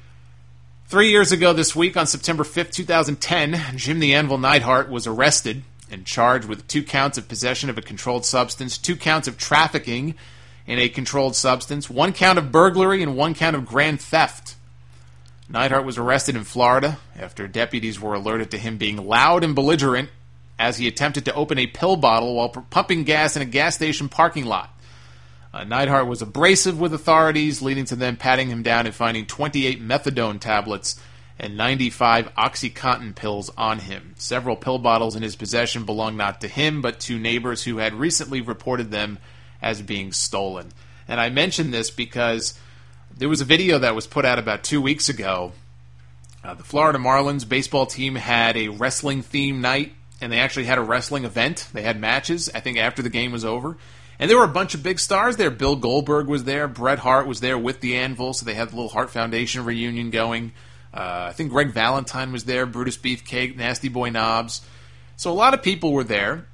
Three years ago this week, on September fifth, twenty ten, Jim the Anvil Neidhart was arrested and charged with two counts of possession of a controlled substance, two counts of trafficking in a controlled substance, one count of burglary, and one count of grand theft. Neidhart was arrested in Florida after deputies were alerted to him being loud and belligerent as he attempted to open a pill bottle while pumping gas in a gas station parking lot. Uh, Neidhart was abrasive with authorities, leading to them patting him down and finding twenty-eight methadone tablets and ninety-five OxyContin pills on him. Several pill bottles in his possession belonged not to him, but to neighbors who had recently reported them as being stolen. And I mention this because there was a video that was put out about two weeks ago. Uh, the Florida Marlins baseball team had a wrestling-themed night, and they actually had a wrestling event. They had matches, I think, after the game was over. And there were a bunch of big stars there. Bill Goldberg was there. Bret Hart was there with the Anvil, so they had the little Hart Foundation reunion going. Uh, I think Greg Valentine was there, Brutus Beefcake, Nasty Boy Knobs. So a lot of people were there,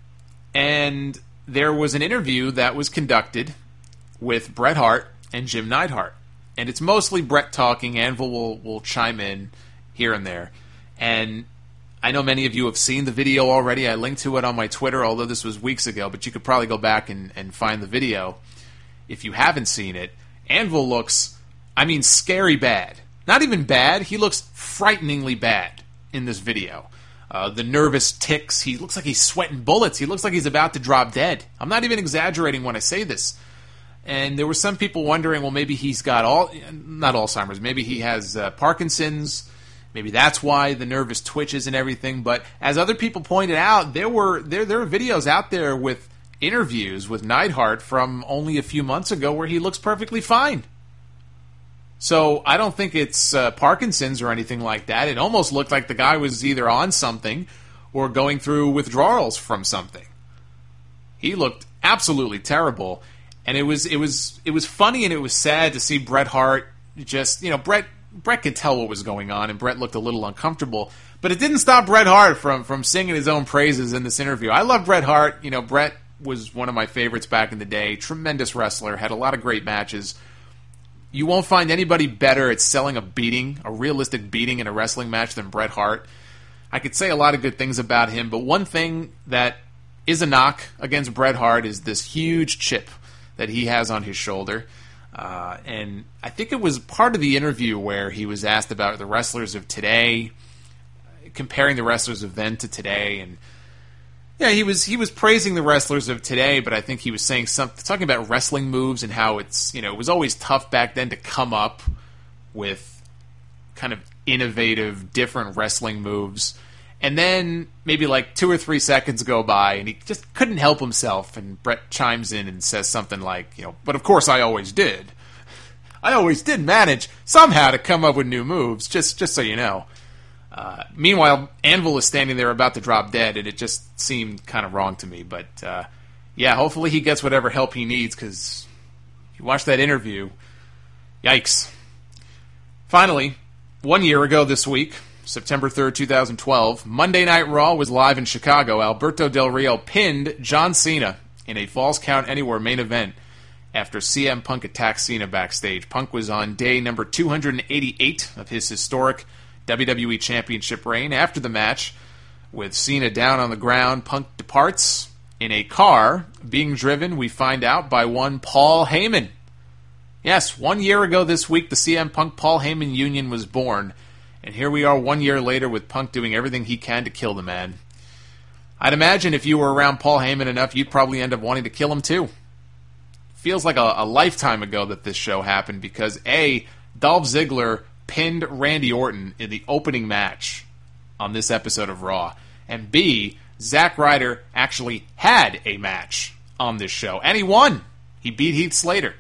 and there was an interview that was conducted with Bret Hart and Jim Neidhart. And it's mostly Bret talking. Anvil will, will chime in here and there. And I know many of you have seen the video already. I linked to it on my Twitter, although this was weeks ago. But you could probably go back and, and find the video if you haven't seen it. Anvil looks, I mean, scary bad. Not even bad. He looks frighteningly bad in this video. Uh, the nervous tics. He looks like he's sweating bullets. He looks like he's about to drop dead. I'm not even exaggerating when I say this. And there were some people wondering, well, maybe he's got all, not Alzheimer's, maybe he has uh, Parkinson's, maybe that's why the nervous twitches and everything. But as other people pointed out, there were there there are videos out there with interviews with Neidhart from only a few months ago where he looks perfectly fine. So I don't think it's uh, Parkinson's or anything like that. It almost looked like the guy was either on something or going through withdrawals from something. He looked absolutely terrible. And it was it was it was funny and it was sad to see Bret Hart just, you know, Bret Bret could tell what was going on, and Bret looked a little uncomfortable. But it didn't stop Bret Hart from from singing his own praises in this interview. I love Bret Hart. You know, Bret was one of my favorites back in the day. Tremendous wrestler, had a lot of great matches. You won't find anybody better at selling a beating, a realistic beating in a wrestling match than Bret Hart. I could say a lot of good things about him, but one thing that is a knock against Bret Hart is this huge chip that he has on his shoulder. Uh, and I think it was part of the interview where he was asked about the wrestlers of today, comparing the wrestlers of then to today. And yeah, he was he was praising the wrestlers of today, but I think he was saying something, talking about wrestling moves and how it's, you know, it was always tough back then to come up with kind of innovative, different wrestling moves. And then maybe like two or three seconds go by, and he just couldn't help himself. And Bret chimes in and says something like, you know, but of course I always did. I always did manage somehow to come up with new moves, just just so you know. Uh, meanwhile, Anvil is standing there about to drop dead, and it just seemed kind of wrong to me. But uh, yeah, hopefully he gets whatever help he needs, because if you watch that interview, yikes. Finally, one year ago this week, September third, twenty twelve. Monday Night Raw was live in Chicago. Alberto Del Rio pinned John Cena in a Falls Count Anywhere main event after C M Punk attacked Cena backstage. Punk was on day number two hundred eighty-eight of his historic W W E Championship reign. After the match, with Cena down on the ground, Punk departs in a car being driven, we find out, by one Paul Heyman. Yes, one year ago this week, the C M Punk Paul Heyman union was born, and here we are one year later with Punk doing everything he can to kill the man. I'd imagine if you were around Paul Heyman enough, you'd probably end up wanting to kill him too. Feels like a, a lifetime ago that this show happened because A, Dolph Ziggler pinned Randy Orton in the opening match on this episode of Raw, and B, Zack Ryder actually had a match on this show, and he won. He beat Heath Slater.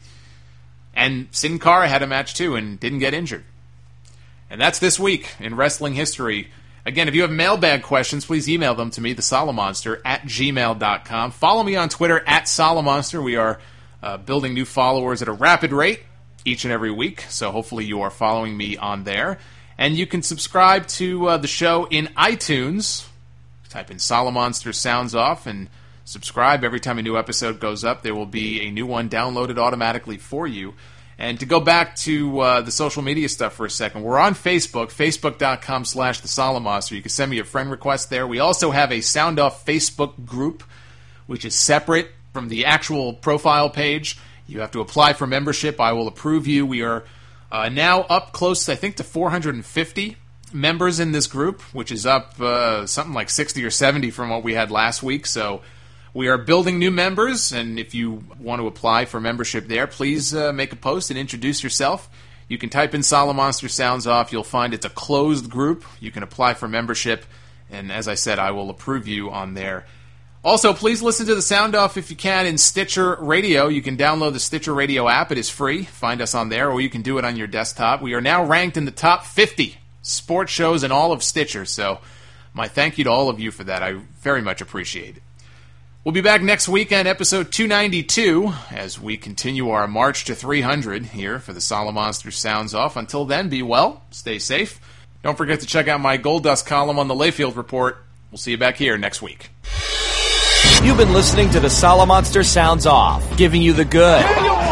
And Sin Cara had a match too and didn't get injured. And that's this week in wrestling history. Again, if you have mailbag questions, please email them to me, the Solomonster, at gmail dot com. Follow me on Twitter, at Solomonster. We are uh, building new followers at a rapid rate each and every week, so hopefully you are following me on there. And you can subscribe to uh, the show in iTunes. Type in Solomonster Sounds Off and subscribe. Every time a new episode goes up, there will be a new one downloaded automatically for you. And to go back to uh, the social media stuff for a second, we're on Facebook, facebook.com slash the Solomonster. You can send me a friend request there. We also have a Sound Off Facebook group, which is separate from the actual profile page. You have to apply for membership. I will approve you. We are uh, now up close, I think, to four hundred fifty members in this group, which is up uh, something like sixty or seventy from what we had last week. So we are building new members, and if you want to apply for membership there, please uh, make a post and introduce yourself. You can type in Solomonster Sounds Off. You'll find it's a closed group. You can apply for membership, and as I said, I will approve you on there. Also, please listen to the Sound Off if you can in Stitcher Radio. You can download the Stitcher Radio app. It is free. Find us on there, or you can do it on your desktop. We are now ranked in the top fifty sports shows in all of Stitcher, so my thank you to all of you for that. I very much appreciate it. We'll be back next weekend, episode two ninety-two, as we continue our march to three hundred here for the Solomonster Sounds Off. Until then, be well, stay safe. Don't forget to check out my Goldust column on the Layfield Report. We'll see you back here next week. You've been listening to the Solomonster Sounds Off, giving you the good,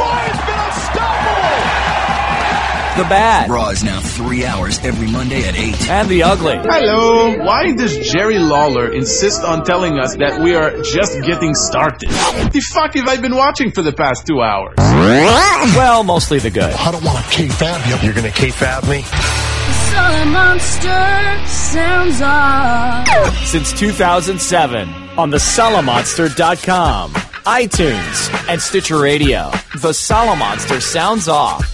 the bad, Raw is now three hours every Monday at eight. and the ugly. Hello. Why does Jerry Lawler insist on telling us that we are just getting started? What the fuck have I been watching for the past two hours? Well, mostly the good. I don't want to K-Fab you. You're going to K-Fab me? Solomonster Sounds Off. Since two thousand seven on the Solomonster dot com, iTunes, and Stitcher Radio. The Solomonster Sounds Off.